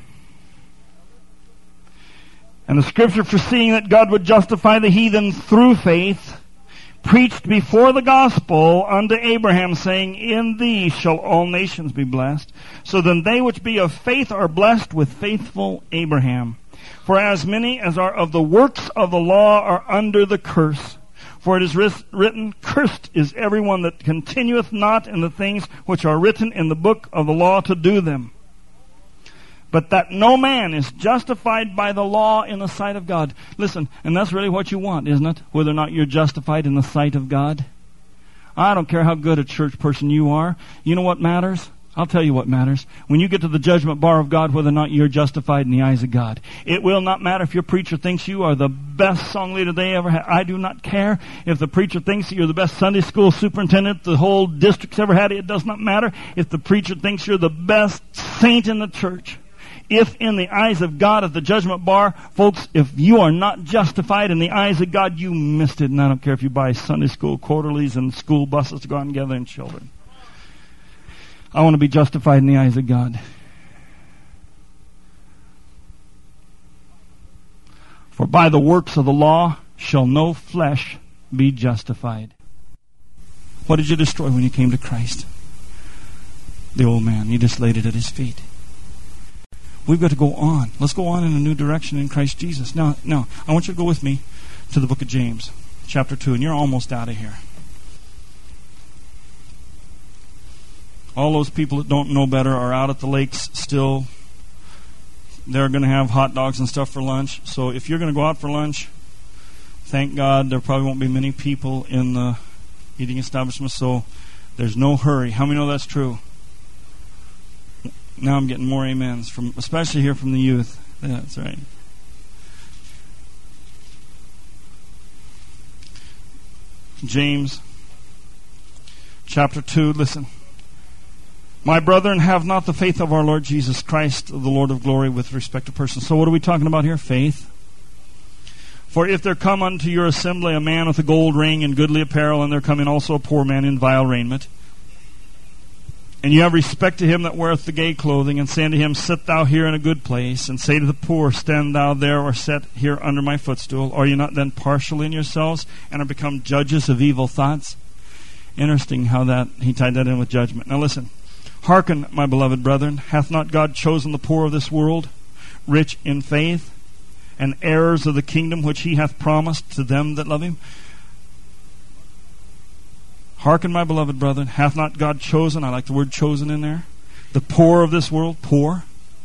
And the Scripture, foreseeing that God would justify the heathen through faith, preached before the gospel unto Abraham, saying, in thee shall all nations be blessed. So then they which be of faith are blessed with faithful Abraham. For as many as are of the works of the law are under the curse. For it is written, cursed is everyone that continueth not in the things which are written in the book of the law to do them. But that no man is justified by the law in the sight of God. Listen, and that's really what you want, isn't it? Whether or not you're justified in the sight of God. I don't care how good a church person you are. You know what matters? I'll tell you what matters. When you get to the judgment bar of God, whether or not you're justified in the eyes of God. It will not matter if your preacher thinks you are the best song leader they ever had. I do not care if the preacher thinks that you're the best Sunday school superintendent the whole district's ever had. It does not matter if the preacher thinks you're the best saint in the church. If in the eyes of God at the judgment bar, folks, if you are not justified in the eyes of God, you missed it. And I don't care if you buy Sunday school quarterlies and school buses to go out and gather in children. I want to be justified in the eyes of God. For by the works of the law shall no flesh be justified. What did you destroy when you came to Christ? The old man. You just laid it at his feet. We've got to go on. Let's go on in a new direction in Christ Jesus. Now, now, I want you to go with me to the book of James, chapter two, and you're almost out of here. All those people that don't know better are out at the lakes still. They're going to have hot dogs and stuff for lunch. So if you're going to go out for lunch, thank God there probably won't be many people in the eating establishment, so there's no hurry. How many know that's true? Now I'm getting more amens, from, especially here from the youth. That's right. James chapter two, listen. My brethren, have not the faith of our Lord Jesus Christ, the Lord of glory, with respect to persons. So what are we talking about here? Faith. For if there come unto your assembly a man with a gold ring and goodly apparel, and there come in also a poor man in vile raiment, and you have respect to him that weareth the gay clothing, and say unto him, Sit thou here in a good place, and say to the poor, Stand thou there, or sit here under my footstool, are you not then partial in yourselves, and are become judges of evil thoughts? Interesting how that he tied that in with judgment. Now listen. Hearken, my beloved brethren, hath not God chosen the poor of this world, rich in faith, and heirs of the kingdom which he hath promised to them that love him? Hearken, my beloved brethren, hath not God chosen, I like the word chosen in there, the poor of this world, poor,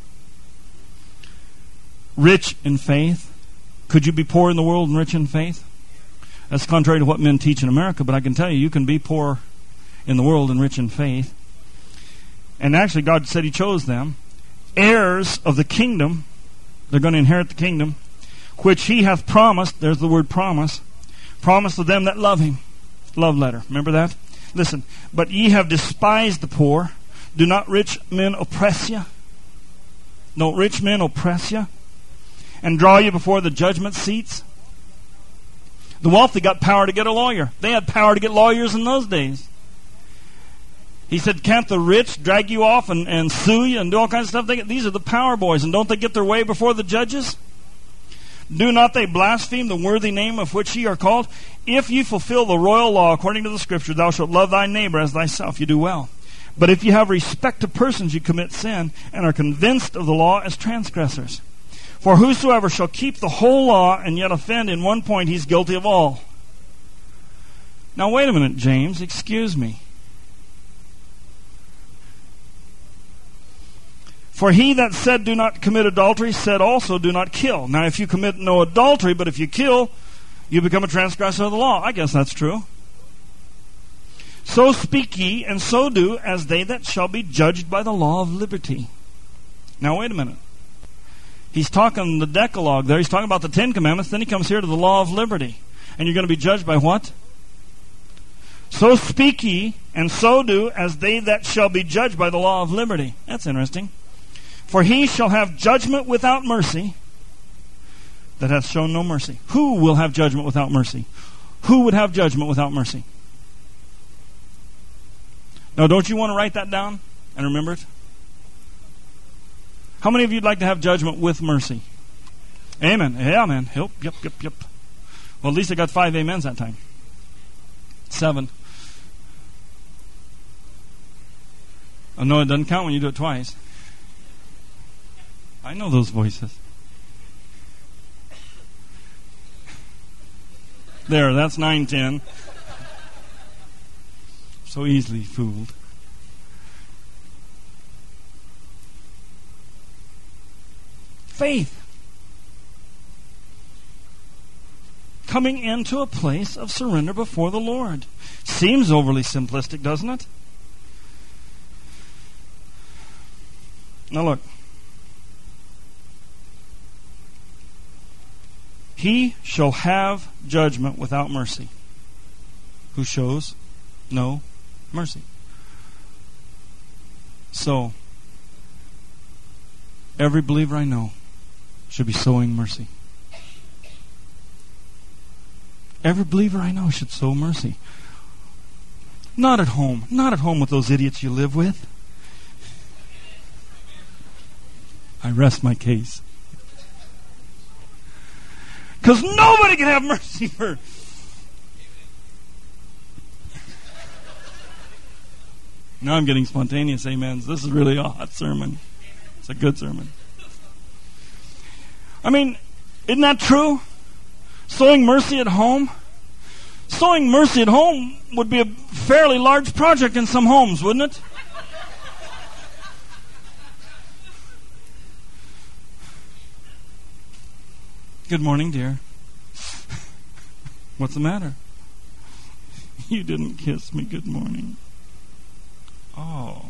rich in faith. Could you be poor in the world and rich in faith? That's contrary to what men teach in America, but I can tell you, you can be poor in the world and rich in faith. And actually, God said he chose them. Heirs of the kingdom. They're going to inherit the kingdom, which he hath promised. There's the word promise. Promise to them that love him. Love letter. Remember that? Listen. But ye have despised the poor. Do not rich men oppress you? Don't rich men oppress you? And draw you before the judgment seats? The wealthy got power to get a lawyer. They had power to get lawyers in those days. He said, can't the rich drag you off and, and sue you and do all kinds of stuff? They get, these are the power boys, and don't they get their way before the judges? Do not they blaspheme the worthy name of which ye are called? If ye fulfill the royal law according to the Scripture, thou shalt love thy neighbor as thyself, you do well. But if you have respect to persons, you commit sin, and are convinced of the law as transgressors. For whosoever shall keep the whole law and yet offend in one point, he's guilty of all. Now wait a minute, James, excuse me. For he that said, do not commit adultery, said also, do not kill. Now, if you commit no adultery, but if you kill, you become a transgressor of the law. I guess that's true. So speak ye, and so do, as they that shall be judged by the law of liberty. Now, wait a minute. He's talking the Decalogue there. He's talking about the Ten Commandments. Then he comes here to the law of liberty. And you're going to be judged by what? So speak ye, and so do, as they that shall be judged by the law of liberty. That's interesting. For he shall have judgment without mercy that hath shown no mercy. Who will have judgment without mercy? Who would have judgment without mercy? Now, don't you want to write that down and remember it? How many of you would like to have judgment with mercy? Amen. Yeah, amen. Yep, yep, yep, yep. Well, at least I got five amens that time. Seven. Oh, no, it doesn't count when you do it twice. I know those voices. There, that's nine, ten. So easily fooled. Faith. Coming into a place of surrender before the Lord. Seems overly simplistic, doesn't it? Now look. He shall have judgment without mercy, who shows no mercy. So, every believer I know should be sowing mercy. Every believer I know should sow mercy. Not at home. Not at home with those idiots you live with. I rest my case. Because nobody can have mercy for... Now I'm getting spontaneous amens. This is really a hot sermon. It's a good sermon. I mean, isn't that true? Sowing mercy at home? Sowing mercy at home would be a fairly large project in some homes, wouldn't it? Good morning, dear. What's the matter? You didn't kiss me. Good morning. Oh.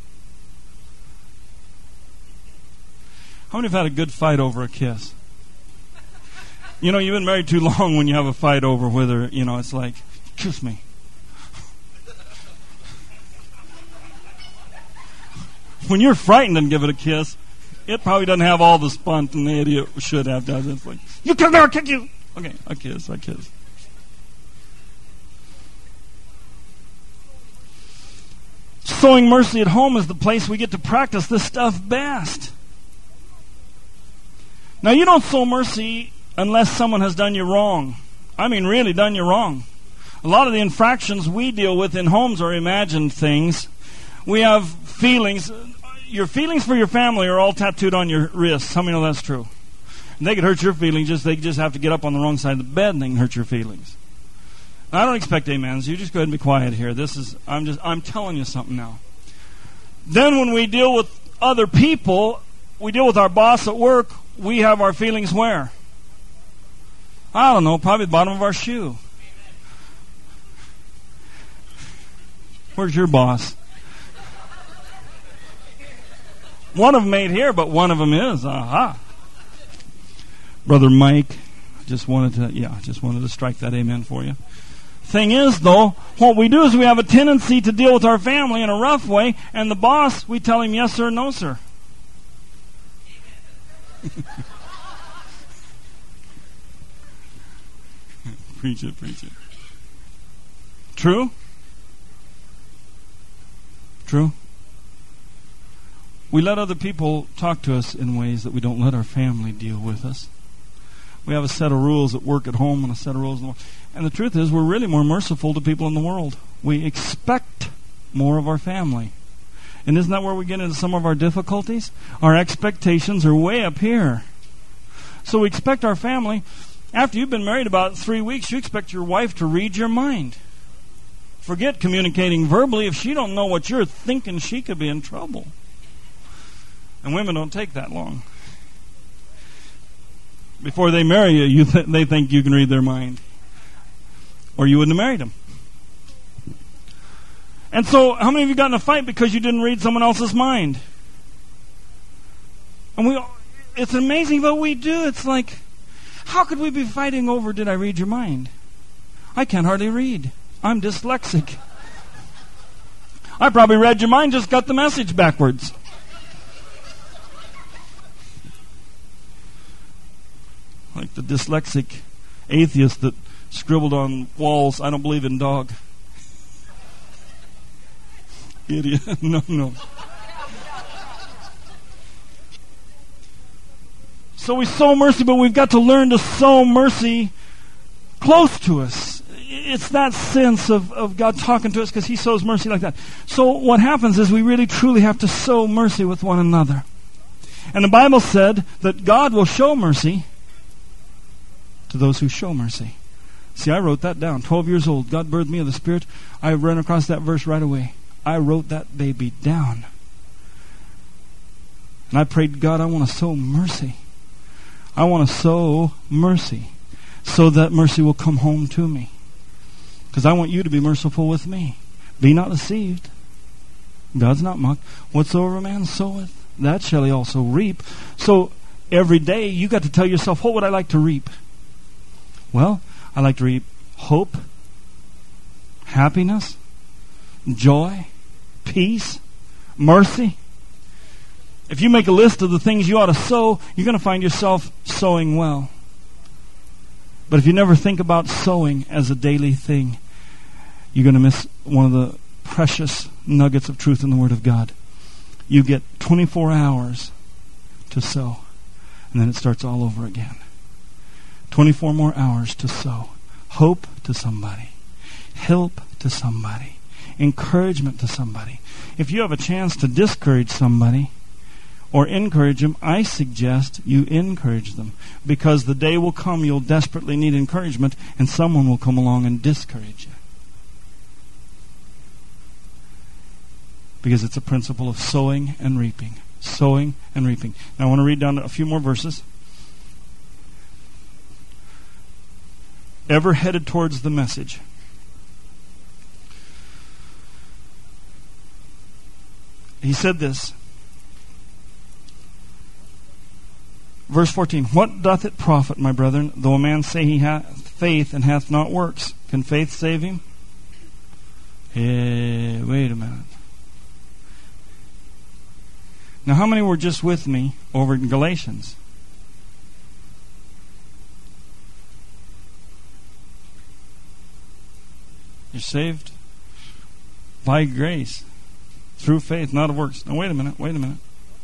How many have had a good fight over a kiss? You know, you've been married too long when you have a fight over whether, you know, it's like, kiss me. When you're frightened and give it a kiss, it probably doesn't have all the spontaneity it should have, does it? It's like, you can never kick you. Okay, I kiss, I kiss. Sowing mercy at home is the place we get to practice this stuff best. Now, you don't sow mercy unless someone has done you wrong. I mean, really done you wrong. A lot of the infractions we deal with in homes are imagined things. We have feelings. Your feelings for your family are all tattooed on your wrists. How many know that's true? And they could hurt your feelings. Just they just have to get up on the wrong side of the bed and they can hurt your feelings. Now, I don't expect amens. You just go ahead and be quiet here. This is I'm just I'm telling you something now. Then when we deal with other people, we deal with our boss at work, we have our feelings where? I don't know, probably the bottom of our shoe. Where's your boss? One of them ain't here, but one of them is. Aha. Brother Mike, I just wanted to, yeah, I just wanted to strike that amen for you. Thing is, though, what we do is we have a tendency to deal with our family in a rough way, and the boss, we tell him yes sir, no sir. Preach it, preach it. True? True? We let other people talk to us in ways that we don't let our family deal with us. We have a set of rules at work, at home, and a set of rules in the world. And the truth is, we're really more merciful to people in the world. We expect more of our family. And isn't that where we get into some of our difficulties? Our expectations are way up here. So we expect our family. After you've been married about three weeks, you expect your wife to read your mind. Forget communicating verbally. If she don't know what you're thinking, she could be in trouble. And women don't take that long. Before they marry you, you th- they think you can read their mind. Or you wouldn't have married them. And so, how many of you got in a fight because you didn't read someone else's mind? And we, it's amazing what we do. It's like, how could we be fighting over, did I read your mind? I can't hardly read. I'm dyslexic. I probably read your mind, just got the message backwards. Like the dyslexic atheist that scribbled on walls, I don't believe in dog. Idiot. No, no. So we sow mercy, but we've got to learn to sow mercy close to us. It's that sense of, of God talking to us because He sows mercy like that. So what happens is we really truly have to sow mercy with one another. And the Bible said that God will show mercy to those who show mercy. See, I wrote that down. Twelve years old, God birthed me of the Spirit. I ran across that verse right away. I wrote that baby down. And I prayed, God, I want to sow mercy. I want to sow mercy so that mercy will come home to me. Because I want you to be merciful with me. Be not deceived. God's not mocked. Whatsoever a man soweth, that shall he also reap. So every day you got to tell yourself, what would I like to reap? Well, I like to reap hope, happiness, joy, peace, mercy. If you make a list of the things you ought to sow, you're going to find yourself sowing well. But if you never think about sowing as a daily thing, you're going to miss one of the precious nuggets of truth in the Word of God. You get twenty-four hours to sow, and then it starts all over again. twenty-four more hours to sow hope to somebody, help to somebody, encouragement to somebody. If you have a chance to discourage somebody or encourage them, I suggest you encourage them, because the day will come you'll desperately need encouragement and someone will come along and discourage you. Because it's a principle of sowing and reaping. Sowing and reaping. Now I want to read down a few more verses. Ever headed towards the message. He said this. Verse fourteen. What doth it profit, my brethren, though a man say he hath faith and hath not works? Can faith save him? Eh, wait a minute. Now, how many were just with me over in Galatians? You're saved by grace, through faith, not of works. Now, wait a minute, wait a minute.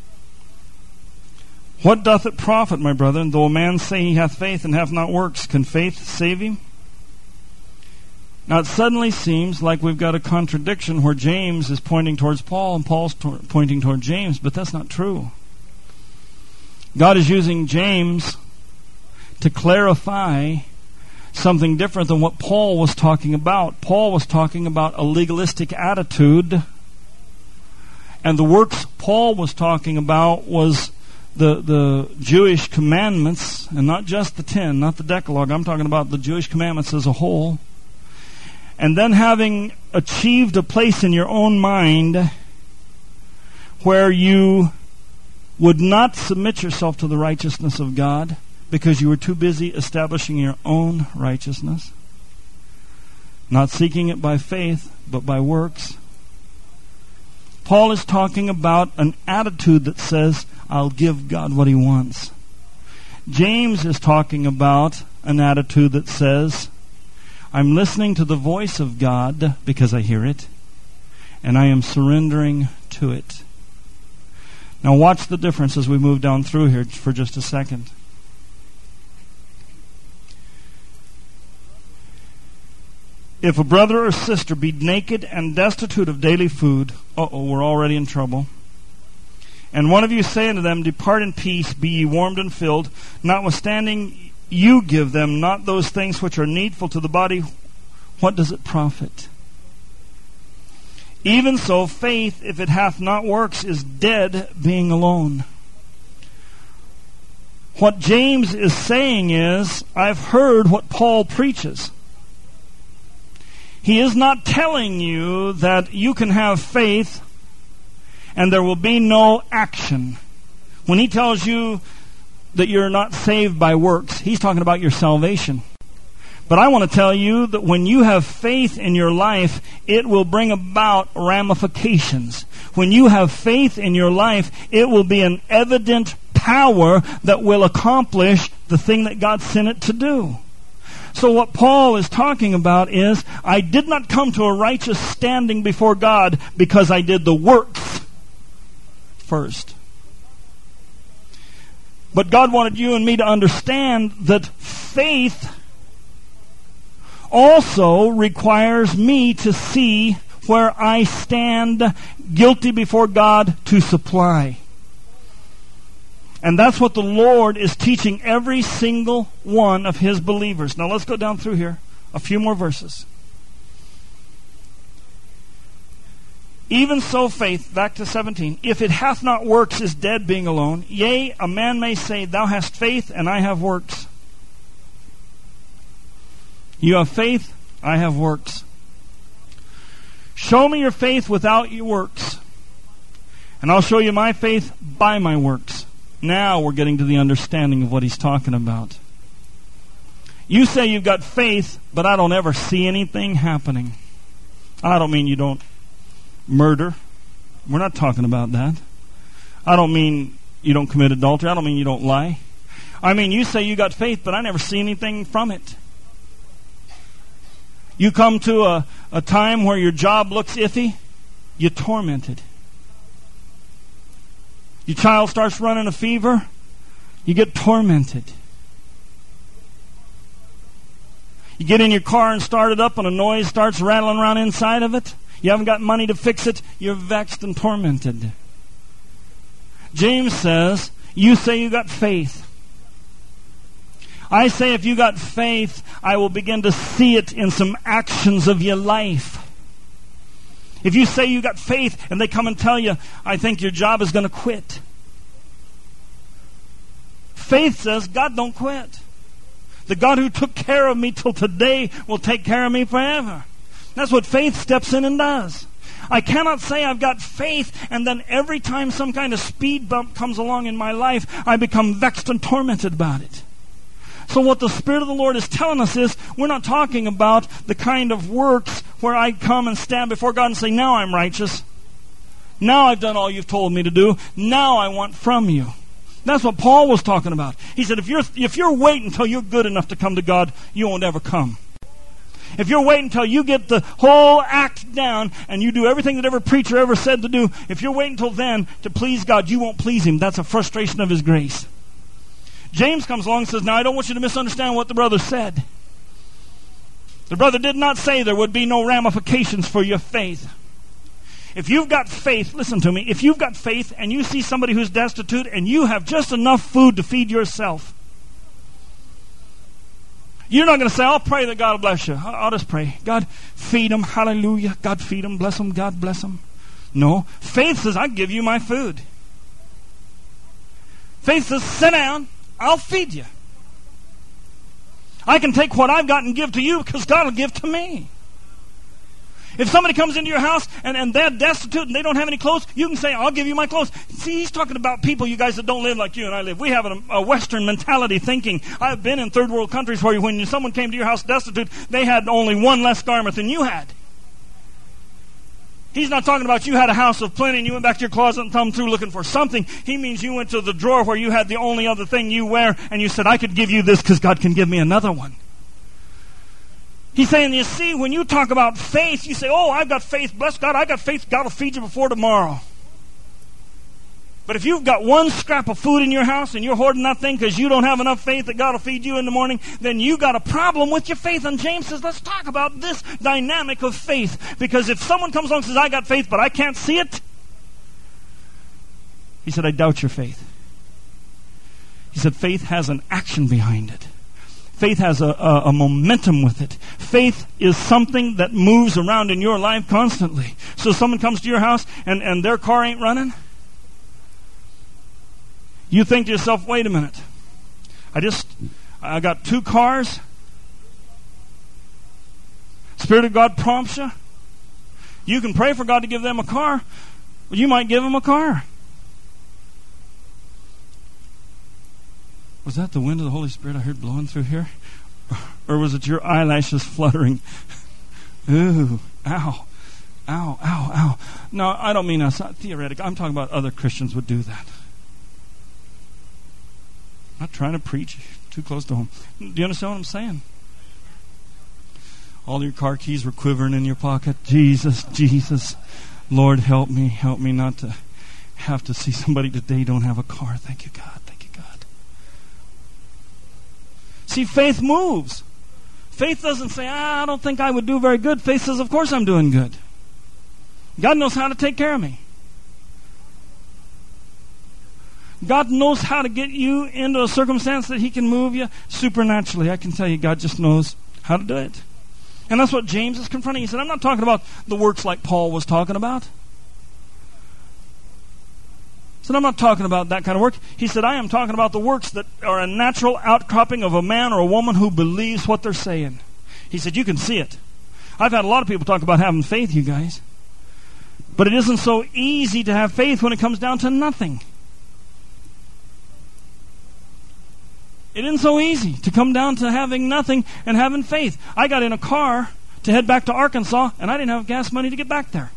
What doth it profit, my brethren, though a man say he hath faith and hath not works? Can faith save him? Now, it suddenly seems like we've got a contradiction where James is pointing towards Paul and Paul's to- pointing toward James, but that's not true. God is using James to clarify something different than what Paul was talking about. Paul was talking about a legalistic attitude, and the works Paul was talking about was the, the Jewish commandments, and not just the ten, not the Decalogue. I'm talking about the Jewish commandments as a whole. And then having achieved a place in your own mind where you would not submit yourself to the righteousness of God because you were too busy establishing your own righteousness, not seeking it by faith, but by works. Paul is talking about an attitude that says, I'll give God what He wants. James is talking about an attitude that says, I'm listening to the voice of God because I hear it, and I am surrendering to it. Now watch the difference as we move down through here for just a second. If a brother or sister be naked and destitute of daily food, uh-oh, we're already in trouble. And one of you say unto them, Depart in peace, be ye warmed and filled, notwithstanding you give them not those things which are needful to the body, what does it profit? Even so, faith, if it hath not works, is dead, being alone. What James is saying is, I've heard what Paul preaches. He is not telling you that you can have faith and there will be no action. When he tells you that you're not saved by works, he's talking about your salvation. But I want to tell you that when you have faith in your life, it will bring about ramifications. When you have faith in your life, it will be an evident power that will accomplish the thing that God sent it to do. So what Paul is talking about is, I did not come to a righteous standing before God because I did the works first. But God wanted you and me to understand that faith also requires me to see where I stand guilty before God to supply. And that's what the Lord is teaching every single one of His believers. Now let's go down through here a few more verses. Even so faith, back to seventeen, if it hath not works, is dead, being alone. Yea, a man may say, Thou hast faith, and I have works. You have faith, I have works. Show me your faith without your works, and I'll show you my faith by my works. Now we're getting to the understanding of what he's talking about. You say you've got faith, but I don't ever see anything happening. I don't mean you don't murder. We're not talking about that. I don't mean you don't commit adultery. I don't mean you don't lie. I mean, you say you got faith, but I never see anything from it. You come to a, a time where your job looks iffy, you're tormented. Your child starts running a fever, you get tormented. You get in your car and start it up and a noise starts rattling around inside of it. You haven't got money to fix it. You're vexed and tormented. James says, you say you got faith. I say if you got faith, I will begin to see it in some actions of your life. If you say you got faith and they come and tell you, I think your job is going to quit. Faith says, God don't quit. The God who took care of me till today will take care of me forever. That's what faith steps in and does. I cannot say I've got faith and then every time some kind of speed bump comes along in my life, I become vexed and tormented about it. So what the Spirit of the Lord is telling us is, we're not talking about the kind of works where I come and stand before God and say, now I'm righteous. Now I've done all you've told me to do. Now I want from you. That's what Paul was talking about. He said, if you're, if you're waiting until you're good enough to come to God, you won't ever come. If you're waiting until you get the whole act down and you do everything that every preacher ever said to do, if you're waiting until then to please God, you won't please Him. That's a frustration of His grace. James comes along and says, now I don't want you to misunderstand what the brother said. The brother did not say there would be no ramifications for your faith. If you've got faith, listen to me, if you've got faith and you see somebody who's destitute and you have just enough food to feed yourself, you're not going to say, I'll pray that God will bless you. I'll just pray. God, feed them. Hallelujah. God, feed them. Bless them. God, bless them. No. Faith says, I give you my food. Faith says, sit down. I'll feed you. I can take what I've got and give to you because God will give to me. If somebody comes into your house and, and they're destitute and they don't have any clothes, you can say, I'll give you my clothes. See, he's talking about people, you guys, that don't live like you and I live. We have a, a Western mentality thinking. I've been in third world countries where when someone came to your house destitute, they had only one less garment than you had. He's not talking about you had a house of plenty and you went back to your closet and thumbed through looking for something. He means you went to the drawer where you had the only other thing you wear and you said, I could give you this because God can give me another one. He's saying, you see, when you talk about faith, you say, oh, I've got faith. Bless God, I've got faith. God will feed you before tomorrow. But if you've got one scrap of food in your house and you're hoarding that thing because you don't have enough faith that God will feed you in the morning, then you got a problem with your faith. And James says, let's talk about this dynamic of faith. Because if someone comes along and says, I got faith, but I can't see it, he said, I doubt your faith. He said, faith has an action behind it. Faith has a, a, a momentum with it. Faith is something that moves around in your life constantly. So someone comes to your house and, and their car ain't running. You think to yourself, wait a minute. I just, I got two cars. Spirit of God prompts you. You can pray for God to give them a car, but you might give them a car. Was that the wind of the Holy Spirit I heard blowing through here? Or was it your eyelashes fluttering? Ooh, ow, ow, ow, ow. No, I don't mean us. Theoretically, I'm talking about other Christians would do that. I'm not trying to preach too close to home. Do you understand what I'm saying? All your car keys were quivering in your pocket. Jesus, Jesus. Lord, help me. Help me not to have to see somebody today don't have a car. Thank you, God. Thank you, God. See, faith moves. Faith doesn't say, ah, I don't think I would do very good. Faith says, of course I'm doing good. God knows how to take care of me. God knows how to get you into a circumstance that He can move you supernaturally. I can tell you, God just knows how to do it. And that's what James is confronting. He said, I'm not talking about the works like Paul was talking about. He said, I'm not talking about that kind of work. He said, I am talking about the works that are a natural outcropping of a man or a woman who believes what they're saying. He said, you can see it. I've had a lot of people talk about having faith, you guys. But it isn't so easy to have faith when it comes down to nothing. It isn't so easy to come down to having nothing and having faith. I got in a car to head back to Arkansas, and I didn't have gas money to get back there.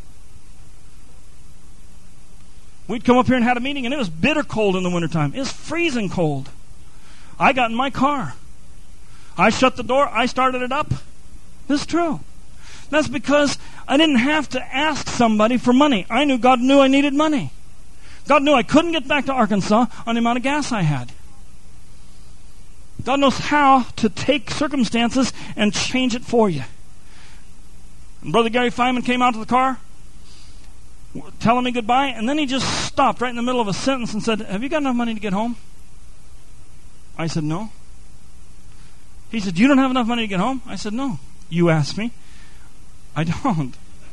We'd come up here and had a meeting, and it was bitter cold in the wintertime. It was freezing cold. I got in my car. I shut the door. I started it up. This is true. That's because I didn't have to ask somebody for money. I knew God knew I needed money. God knew I couldn't get back to Arkansas on the amount of gas I had. God knows how to take circumstances and change it for you. And Brother Gary Feynman came out to the car, telling me goodbye, and then he just stopped right in the middle of a sentence and said, "Have you got enough money to get home?" I said, "No." He said, "You don't have enough money to get home?" I said, "No." "You asked me." "I don't."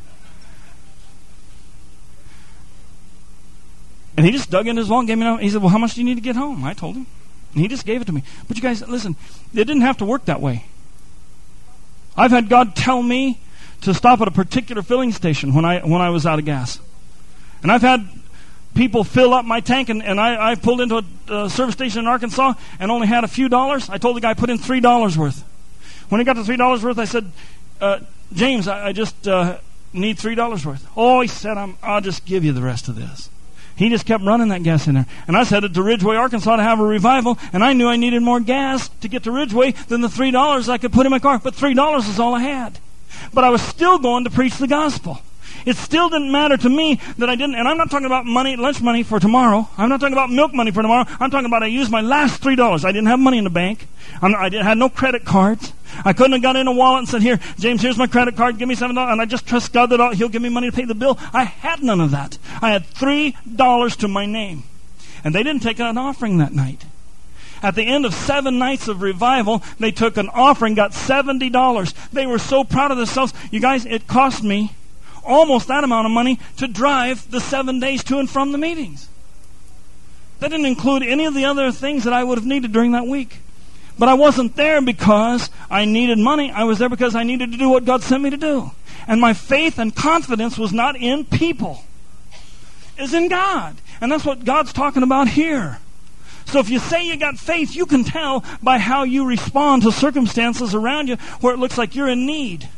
And he just dug into his wallet and gave me enough. He said, "Well, how much do you need to get home?" I told him. And he just gave it to me. But you guys, listen, it didn't have to work that way. I've had God tell me to stop at a particular filling station when I when I was out of gas. And I've had people fill up my tank, and, and I, I pulled into a uh, service station in Arkansas and only had a few dollars. I told the guy, put in three dollars worth. When he got to three dollars worth, I said, uh, James, I, I just uh, need three dollars worth. Oh, he said, I'm, I'll just give you the rest of this. He just kept running that gas in there. And I was headed to Ridgeway, Arkansas to have a revival, and I knew I needed more gas to get to Ridgeway than the three dollars I could put in my car. But three dollars is all I had. But I was still going to preach the gospel. It still didn't matter to me that I didn't, and I'm not talking about money, lunch money for tomorrow. I'm not talking about milk money for tomorrow. I'm talking about I used my last three dollars. I didn't have money in the bank. I'm, I didn't, had no credit cards. I couldn't have got in a wallet and said, "Here, James, here's my credit card. Give me seven dollars." And I just trust God that He'll give me money to pay the bill. I had none of that. I had three dollars to my name. And they didn't take an offering that night. At the end of seven nights of revival, they took an offering, got seventy dollars. They were so proud of themselves. You guys, it cost me almost that amount of money to drive the seven days to and from the meetings. That didn't include any of the other things that I would have needed during that week. But I wasn't there because I needed money. I was there because I needed to do what God sent me to do. And my faith and confidence was not in people. It's in God. And that's what God's talking about here. So if you say you got faith, you can tell by how you respond to circumstances around you where it looks like you're in need.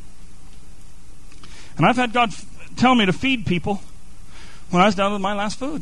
And I've had God f- tell me to feed people when I was down with my last food.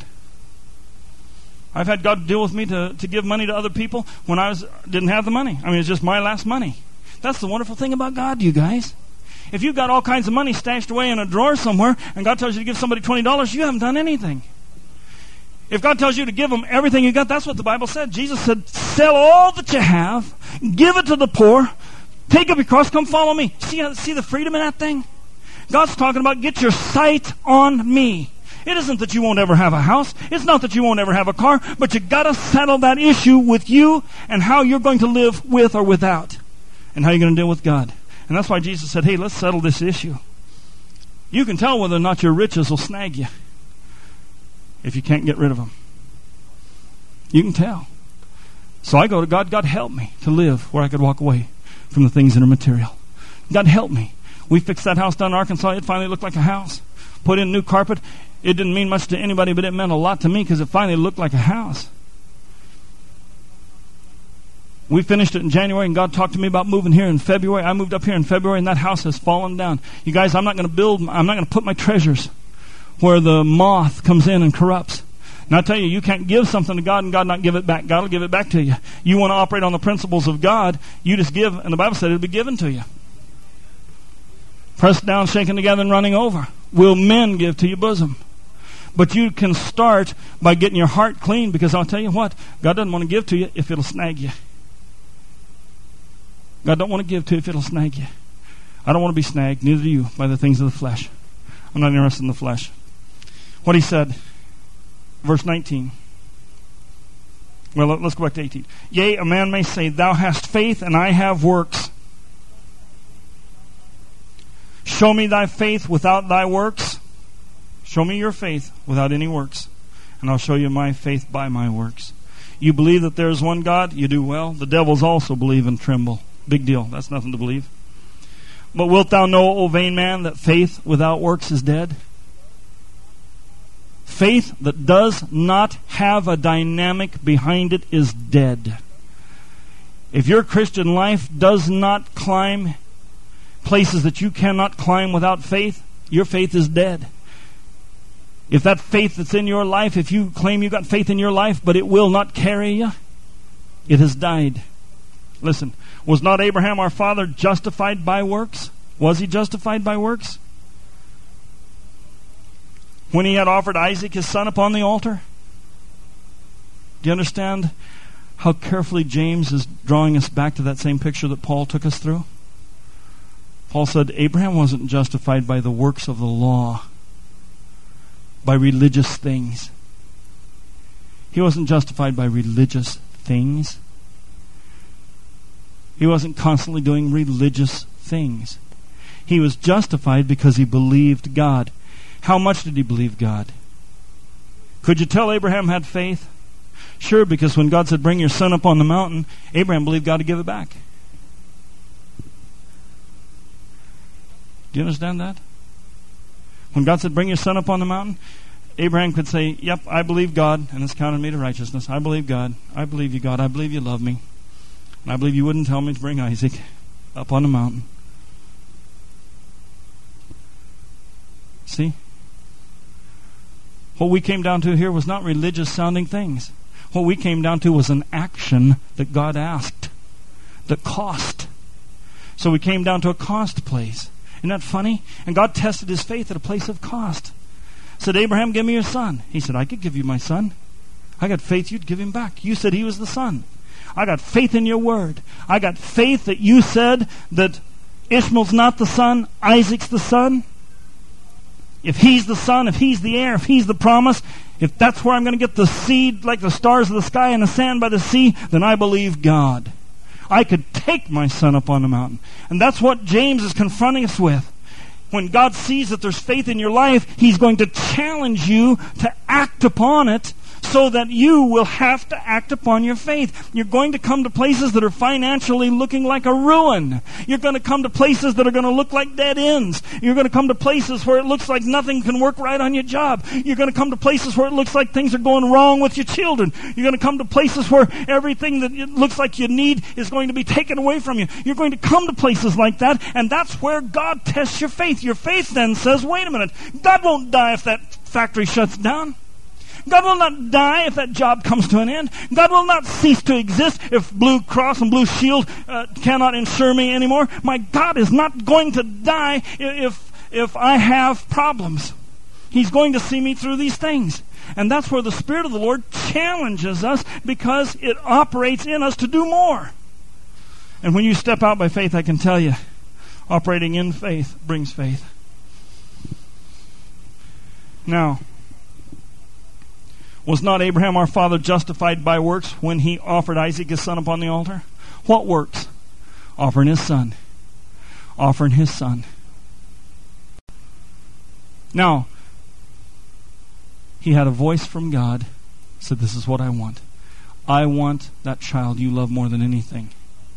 I've had God deal with me to, to give money to other people when I was didn't have the money. I mean, it's just my last money. That's the wonderful thing about God, you guys. If you've got all kinds of money stashed away in a drawer somewhere and God tells you to give somebody twenty dollars, you haven't done anything. If God tells you to give them everything you got, that's what the Bible said. Jesus said, sell all that you have, give it to the poor, take up your cross, come follow me. See, see the freedom in that thing? God's talking about get your sight on me. It isn't that you won't ever have a house. It's not that you won't ever have a car. But you got to settle that issue with you and how you're going to live with or without. And how you're going to deal with God. And that's why Jesus said, hey, let's settle this issue. You can tell whether or not your riches will snag you if you can't get rid of them. You can tell. So I go to God. God, help me to live where I could walk away from the things that are material. God, help me. We fixed that house down in Arkansas. It finally looked like a house. Put in new carpet. It didn't mean much to anybody, but it meant a lot to me because it finally looked like a house. We finished it in January, and God talked to me about moving here in February. I moved up here in February, and that house has fallen down. You guys, I'm not going to build, I'm not going to put my treasures where the moth comes in and corrupts. And I tell you, you can't give something to God and God not give it back. God will give it back to you. You want to operate on the principles of God, you just give, and the Bible said it'll be given to you. Pressed down, shaken together, and running over. Will men give to your bosom? But you can start by getting your heart clean, because I'll tell you what, God doesn't want to give to you if it'll snag you. God don't want to give to you if it'll snag you. I don't want to be snagged, neither do you, by the things of the flesh. I'm not interested in the flesh. What he said, verse nineteen. Well, let's go back to eighteen. Yea, a man may say, thou hast faith, and I have works. Show me thy faith without thy works. Show me your faith without any works, and I'll show you my faith by my works. You believe that there is one God? You do well. The devils also believe and tremble. Big deal. That's nothing to believe. But wilt thou know, O vain man, that faith without works is dead? Faith that does not have a dynamic behind it is dead. If your Christian life does not climb places that you cannot climb without faith, your faith is dead. If that faith that's in your life, if you claim you got faith in your life, but it will not carry you, it has died. Listen, was not Abraham our father justified by works? Was he justified by works? When he had offered Isaac his son upon the altar? Do you understand how carefully James is drawing us back to that same picture that Paul took us through? Paul said Abraham wasn't justified by the works of the law, by religious things. He wasn't justified by religious things. He wasn't constantly doing religious things. He was justified because he believed God. How much did he believe God? Could you tell Abraham had faith? Sure, because when God said, bring your son up on the mountain, Abraham believed God to give it back. Do you understand that? When God said, bring your son up on the mountain, Abraham could say, yep, I believe God, and it's counted me to righteousness. I believe God. I believe you, God. I believe you love me. And I believe you wouldn't tell me to bring Isaac up on the mountain. See? What we came down to here was not religious sounding things. What we came down to was an action that God asked, that cost. So we came down to a cost place. Isn't that funny? And God tested his faith at a place of cost. Said, Abraham, give me your son. He said, I could give you my son. I got faith you'd give him back. You said he was the son. I got faith in your word. I got faith that you said that Ishmael's not the son, Isaac's the son. If he's the son, if he's the heir, if he's the promise, if that's where I'm going to get the seed like the stars of the sky and the sand by the sea, then I believe God. I could take my son up on the mountain. And that's what James is confronting us with. When God sees that there's faith in your life, he's going to challenge you to act upon it so that you will have to act upon your faith. You're going to come to places that are financially looking like a ruin. You're going to come to places that are going to look like dead ends. You're going to come to places where it looks like nothing can work right on your job. You're going to come to places where it looks like things are going wrong with your children. You're going to come to places where everything that it looks like you need is going to be taken away from you. You're going to come to places like that, and that's where God tests your faith. Your faith then says, wait a minute, God won't die if that factory shuts down. God will not die if that job comes to an end. God will not cease to exist if Blue Cross and Blue Shield uh, cannot insure me anymore. My God is not going to die if, if I have problems. He's going to see me through these things. And that's where the Spirit of the Lord challenges us, because it operates in us to do more. And when you step out by faith, I can tell you, operating in faith brings faith. Now, was not Abraham our father justified by works when he offered Isaac his son upon the altar? What works? Offering his son. Offering his son. Now, he had a voice from God, said, this is what I want. I want that child you love more than anything.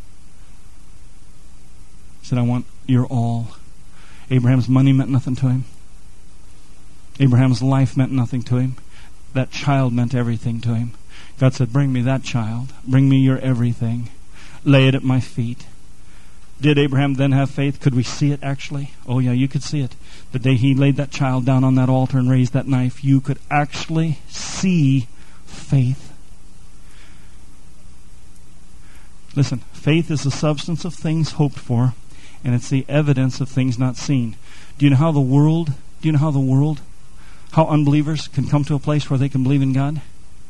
He said, I want your all. Abraham's money meant nothing to him. Abraham's life meant nothing to him. That child meant everything to him. God said, bring me that child. Bring me your everything. Lay it at my feet. Did Abraham then have faith? Could we see it actually? Oh yeah, you could see it. The day he laid that child down on that altar and raised that knife, you could actually see faith. Listen, faith is the substance of things hoped for, and it's the evidence of things not seen. Do you know how the world, do you know how the world How unbelievers can come to a place where they can believe in God?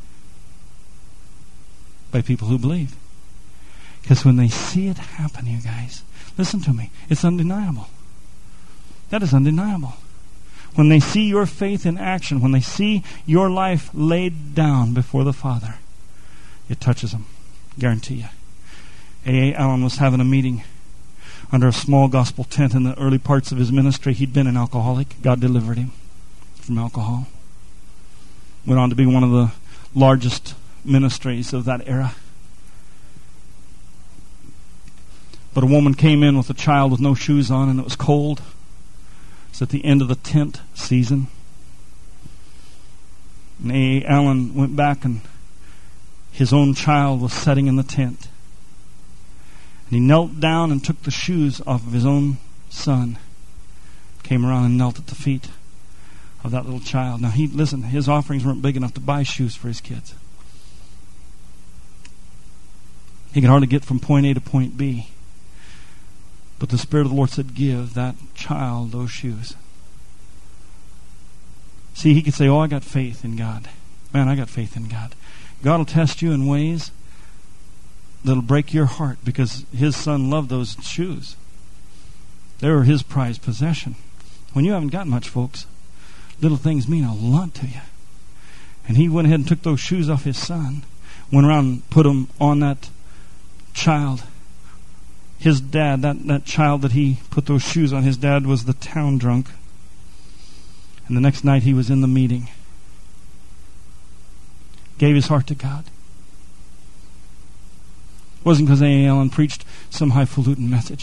By people who believe. Because when they see it happen, you guys, listen to me, it's undeniable. That is undeniable. When they see your faith in action, when they see your life laid down before the Father, it touches them. Guarantee you. A A. Allen was having a meeting under a small gospel tent in the early parts of his ministry. He'd been an alcoholic. God delivered him from alcohol. Went on to be one of the largest ministries of that era. But a woman came in with a child with no shoes on, and it was cold. It's at the end of the tent season. And A A. Allen went back, and his own child was sitting in the tent. And he knelt down and took the shoes off of his own son. Came around and knelt at the feet of that little child. Now, he listen, his offerings weren't big enough to buy shoes for his kids. He could hardly get from point A to point B. But the Spirit of the Lord said, give that child those shoes. See, he could say, oh, I got faith in God. Man, I got faith in God. God will test you in ways that'll break your heart, because his son loved those shoes. They were his prized possession. When you haven't got much, folks, little things mean a lot to you. And he went ahead and took those shoes off his son, went around and put them on that child. His dad, that, that child that he put those shoes on, his dad was the town drunk. And the next night he was in the meeting. Gave his heart to God. It wasn't because A A Allen preached some highfalutin message.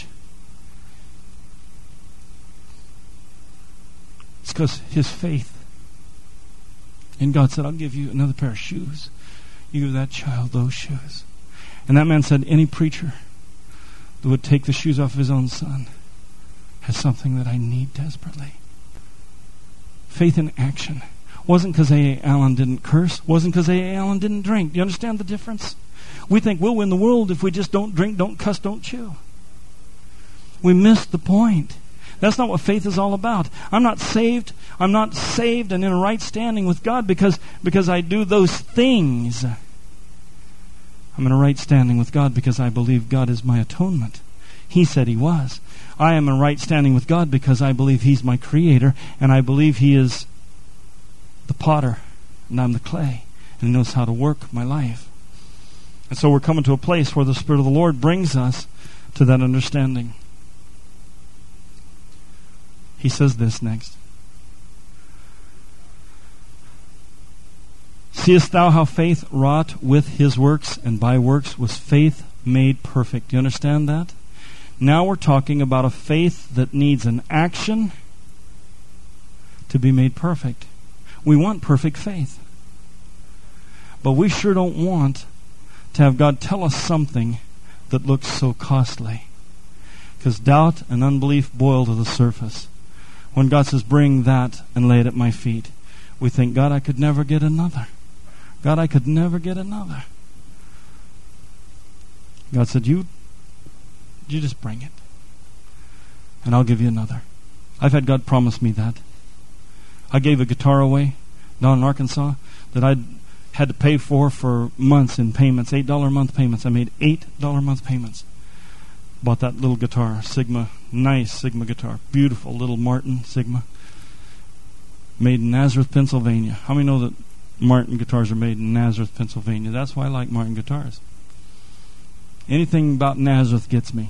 It's because his faith. And God said, I'll give you another pair of shoes. You give that child those shoes. And that man said, any preacher that would take the shoes off of his own son has something that I need desperately. Faith in action. Wasn't because A A Allen didn't curse. Wasn't because A A Allen didn't drink. Do you understand the difference? We think we'll win the world if we just don't drink, don't cuss, don't chew. We missed the point. That's not what faith is all about. I'm not saved. I'm not saved and in a right standing with God because, because I do those things. I'm in a right standing with God because I believe God is my atonement. He said he was. I am in right standing with God because I believe he's my creator, and I believe he is the potter and I'm the clay, and he knows how to work my life. And so we're coming to a place where the Spirit of the Lord brings us to that understanding. He says this next. Seest thou how faith wrought with his works, and by works was faith made perfect? Do you understand that? Now we're talking about a faith that needs an action to be made perfect. We want perfect faith. But we sure don't want to have God tell us something that looks so costly. Because doubt and unbelief boil to the surface. When God says, bring that and lay it at my feet, we think, God, I could never get another. God, I could never get another. God said, you, you just bring it. And I'll give you another. I've had God promise me that. I gave a guitar away down in Arkansas that I'd had to pay for for months in payments, eight dollars a month payments. I made eight dollars a month payments. Bought that little guitar, Sigma, nice Sigma guitar, beautiful little Martin Sigma, made in Nazareth, Pennsylvania. How many know that Martin guitars are made in Nazareth, Pennsylvania? That's why I like Martin guitars. Anything about Nazareth gets me.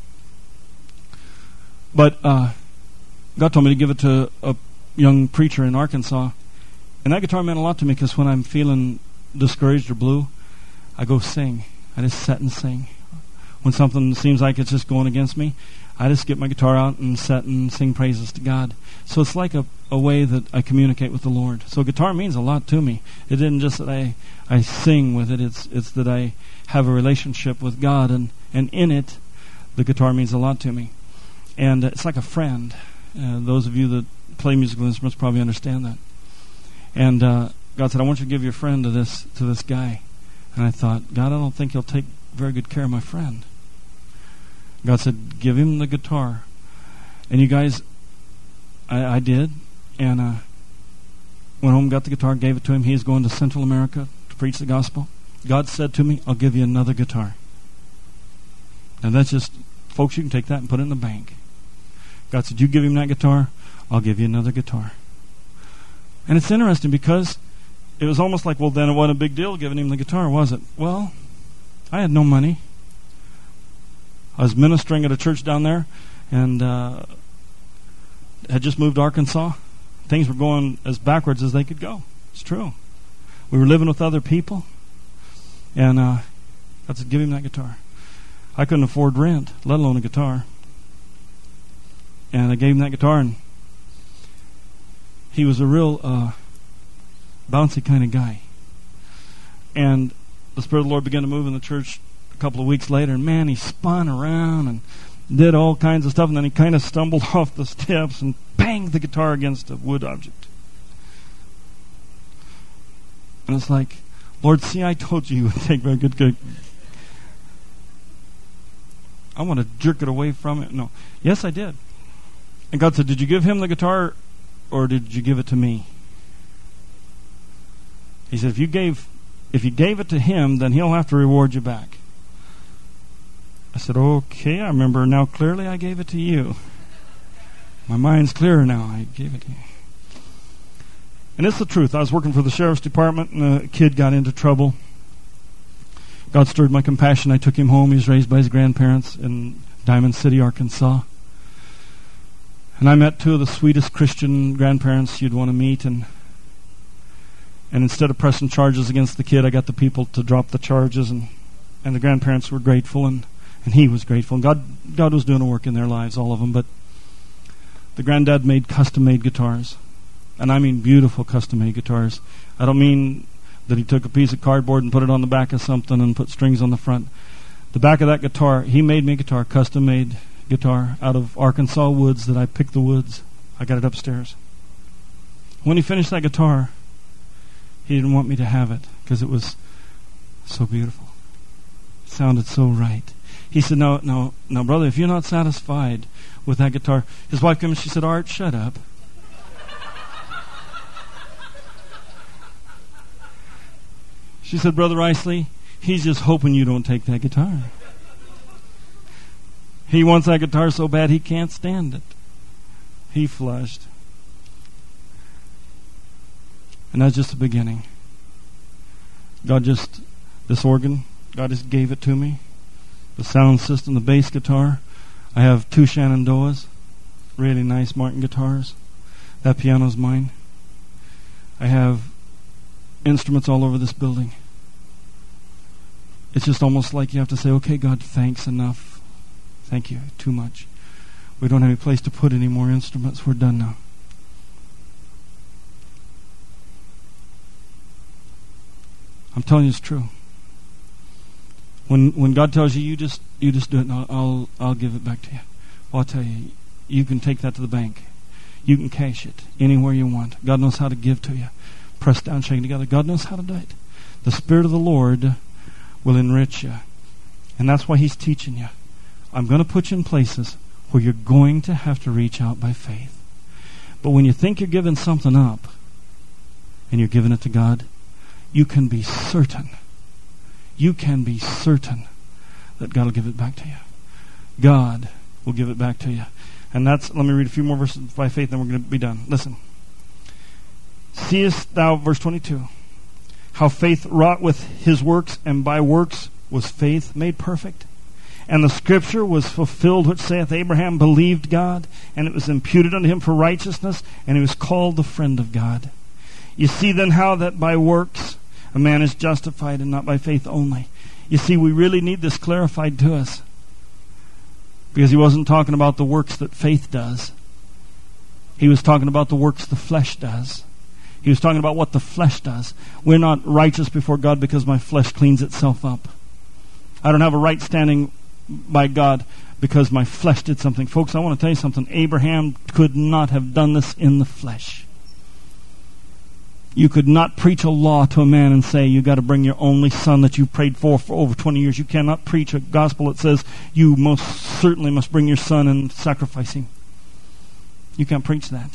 But uh, God told me to give it to a young preacher in Arkansas. And that guitar meant a lot to me because when I'm feeling discouraged or blue, I go sing. I just sit and sing. When something seems like it's just going against me, I just get my guitar out and sit and sing praises to God. So it's like a, a way that I communicate with the Lord. So guitar means a lot to me. It isn't just that I, I sing with it. It's it's that I have a relationship with God. And, and in it, the guitar means a lot to me. And it's like a friend. Uh, those of you that play musical instruments probably understand that. And uh, God said, I want you to give your friend to this to this guy. And I thought, God, I don't think he'll take very good care of my friend. God said, give him the guitar. And you guys, I, I did. And uh, went home, got the guitar, gave it to him. He is going to Central America to preach the gospel. God said to me, I'll give you another guitar. And that's just, folks, you can take that and put it in the bank. God said, you give him that guitar, I'll give you another guitar. And it's interesting because it was almost like, well, then it wasn't a big deal giving him the guitar, was it? Well, I had no money. I was ministering at a church down there and uh, had just moved to Arkansas. Things were going as backwards as they could go. It's true. We were living with other people. And uh, God said, give him that guitar. I couldn't afford rent, let alone a guitar. And I gave him that guitar, and he was a real uh, bouncy kind of guy. And the Spirit of the Lord began to move in the church a couple of weeks later, and man, he spun around and did all kinds of stuff, and then he kind of stumbled off the steps and banged the guitar against a wood object. And it's like, Lord, see, I told you you would take very good care. I want to jerk it away from it. No. Yes, I did. And God said, did you give him the guitar or did you give it to me? He said, if you gave if you gave it to him, then he'll have to reward you back. I said, okay, I remember now clearly I gave it to you. My mind's clearer now. I gave it to you. And it's the truth. I was working for the sheriff's department, and a kid got into trouble. God stirred my compassion. I took him home. He was raised by his grandparents in Diamond City, Arkansas. And I met two of the sweetest Christian grandparents you'd want to meet. And and instead of pressing charges against the kid, I got the people to drop the charges. And, and the grandparents were grateful, and, and he was grateful. And God, God was doing a work in their lives, all of them. But the granddad made custom-made guitars. And I mean beautiful custom-made guitars. I don't mean that he took a piece of cardboard and put it on the back of something and put strings on the front. The back of that guitar, he made me a guitar, custom-made guitar out of Arkansas woods that I picked the woods. I got it upstairs. When he finished that guitar, he didn't want me to have it because it was so beautiful. It sounded so right. He said, no, no, no, brother, if you're not satisfied with that guitar. His wife came and she said, Art, shut up. She said, Brother Isley, he's just hoping you don't take that guitar. He wants that guitar so bad he can't stand it. He flushed. And that's just the beginning. God just, this organ, God just gave it to me. The sound system, the bass guitar. I have two Shenandoahs, really nice Martin guitars. That piano's mine. I have instruments all over this building. It's just almost like you have to say, okay, God, thanks, enough. Thank you, too much. We don't have any place to put any more instruments. We're done now. I'm telling you it's true. When when God tells you, you just you just do it, and I'll I'll, I'll give it back to you. Well, I'll tell you, you can take that to the bank. You can cash it anywhere you want. God knows how to give to you. Press down, shaking together. God knows how to do it. The Spirit of the Lord will enrich you. And that's why He's teaching you. I'm going to put you in places where you're going to have to reach out by faith. But when you think you're giving something up and you're giving it to God, you can be certain, you can be certain that God will give it back to you. God will give it back to you. And that's, let me read a few more verses by faith, then we're going to be done. Listen. Seest thou, verse twenty-two, how faith wrought with his works, and by works was faith made perfect? And the scripture was fulfilled, which saith, Abraham believed God, and it was imputed unto him for righteousness, and he was called the friend of God. You see then how that by works a man is justified, and not by faith only. You see, we really need this clarified to us, because he wasn't talking about the works that faith does. He was talking about the works the flesh does. He was talking about what the flesh does. We're not righteous before God because my flesh cleans itself up. I don't have a right standing by God because my flesh did something. Folks, I want to tell you something. Abraham could not have done this in the flesh. You could not preach a law to a man and say, you got to bring your only son that you prayed for for over twenty years. You cannot preach a gospel that says you most certainly must bring your son and sacrifice him. You can't preach that.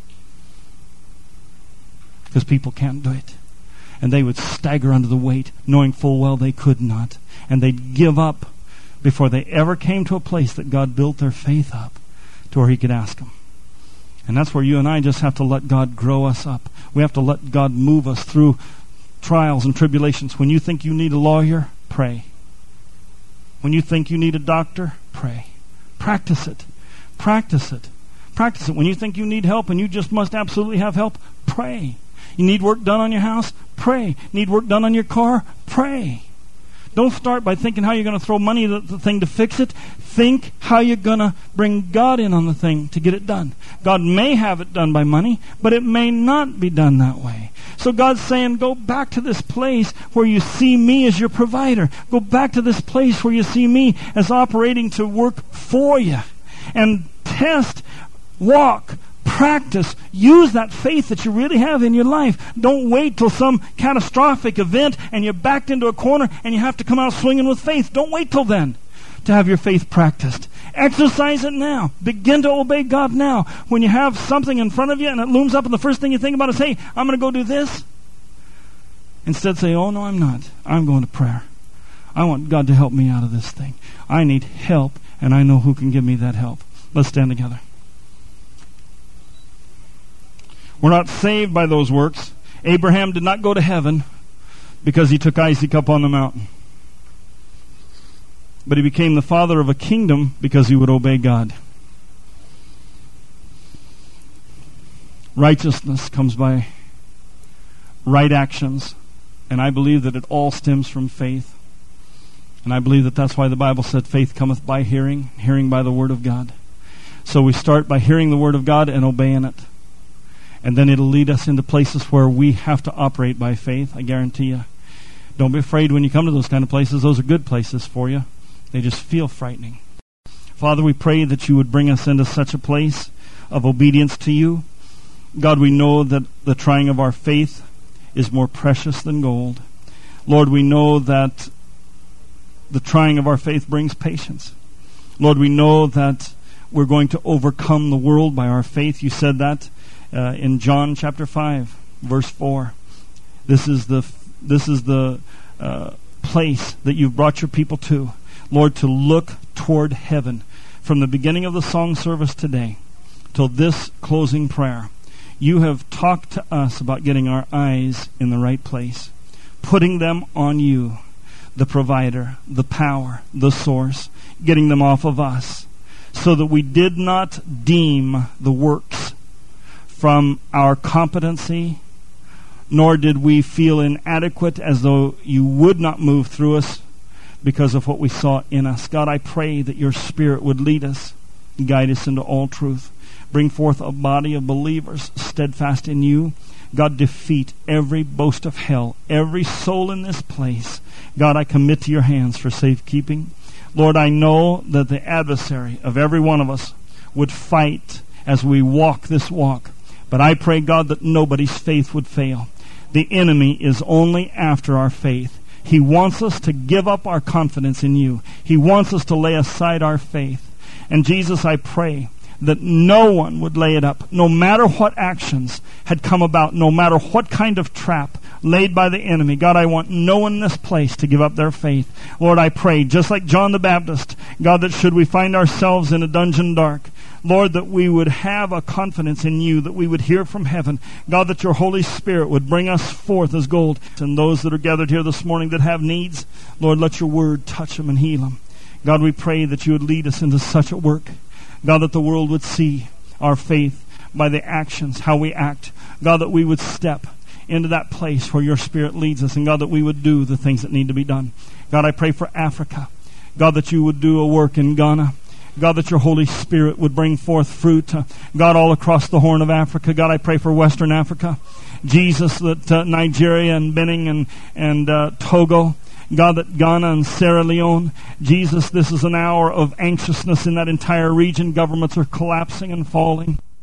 Because people can't do it. And they would stagger under the weight, knowing full well they could not. And they'd give up before they ever came to a place that God built their faith up to where He could ask them. And that's where you and I just have to let God grow us up. We have to let God move us through trials and tribulations. When you think you need a lawyer, pray. When you think you need a doctor, pray. Practice it. Practice it. Practice it. When you think you need help and you just must absolutely have help, pray. You need work done on your house? Pray. Need work done on your car? Pray. Don't start by thinking how you're going to throw money at the thing to fix it. Think how you're going to bring God in on the thing to get it done. God may have it done by money, but it may not be done that way. So God's saying, go back to this place where you see me as your provider. Go back to this place where you see me as operating to work for you. And test, walk, practice, use that faith that you really have in your life. Don't wait till some catastrophic event and you're backed into a corner and you have to come out swinging with faith. Don't wait till then to have your faith practiced. Exercise it now. Begin to obey God now. When you have something in front of you and it looms up and the first thing you think about is, hey, I'm going to go do this. Instead say, oh no, I'm not. I'm going to prayer. I want God to help me out of this thing. I need help, and I know who can give me that help. Let's stand together. We're not saved by those works. Abraham did not go to heaven because he took Isaac up on the mountain. But he became the father of a kingdom because he would obey God. Righteousness comes by right actions, and I believe that it all stems from faith. And I believe that that's why the Bible said faith cometh by hearing, hearing by the Word of God. So we start by hearing the Word of God and obeying it. And then it'll lead us into places where we have to operate by faith, I guarantee you. Don't be afraid when you come to those kind of places. Those are good places for you. They just feel frightening. Father, we pray that you would bring us into such a place of obedience to you. God, we know that the trying of our faith is more precious than gold. Lord, we know that the trying of our faith brings patience. Lord, we know that we're going to overcome the world by our faith. You said that uh, in John chapter five, verse four. This is the this is the uh, place that you've brought your people to, Lord, to look toward heaven. From the beginning of the song service today till this closing prayer, you have talked to us about getting our eyes in the right place, putting them on you, the provider, the power, the source, getting them off of us, so that we did not deem the works from our competency, nor did we feel inadequate as though you would not move through us because of what we saw in us. God, I pray that your Spirit would lead us, guide us into all truth. Bring forth a body of believers steadfast in you. God, defeat every boast of hell, every soul in this place. God, I commit to your hands for safekeeping. Lord, I know that the adversary of every one of us would fight as we walk this walk. But I pray, God, that nobody's faith would fail. The enemy is only after our faith. He wants us to give up our confidence in you. He wants us to lay aside our faith. And Jesus, I pray that no one would lay it up, no matter what actions had come about, no matter what kind of trap laid by the enemy. God, I want no one in this place to give up their faith. Lord, I pray, just like John the Baptist, God, that should we find ourselves in a dungeon dark, Lord, that we would have a confidence in you, that we would hear from heaven. God, that your Holy Spirit would bring us forth as gold. And those that are gathered here this morning that have needs, Lord, let your word touch them and heal them. God, we pray that you would lead us into such a work. God, that the world would see our faith by the actions, how we act. God, that we would step into that place where your Spirit leads us. And God, that we would do the things that need to be done. God, I pray for Africa. God, that you would do a work in Ghana. God, that your Holy Spirit would bring forth fruit. Uh, God, all across the Horn of Africa. God, I pray for Western Africa. Jesus, that uh, Nigeria and Benin and, and uh, Togo. God, that Ghana and Sierra Leone. Jesus, this is an hour of anxiousness in that entire region. Governments are collapsing and falling.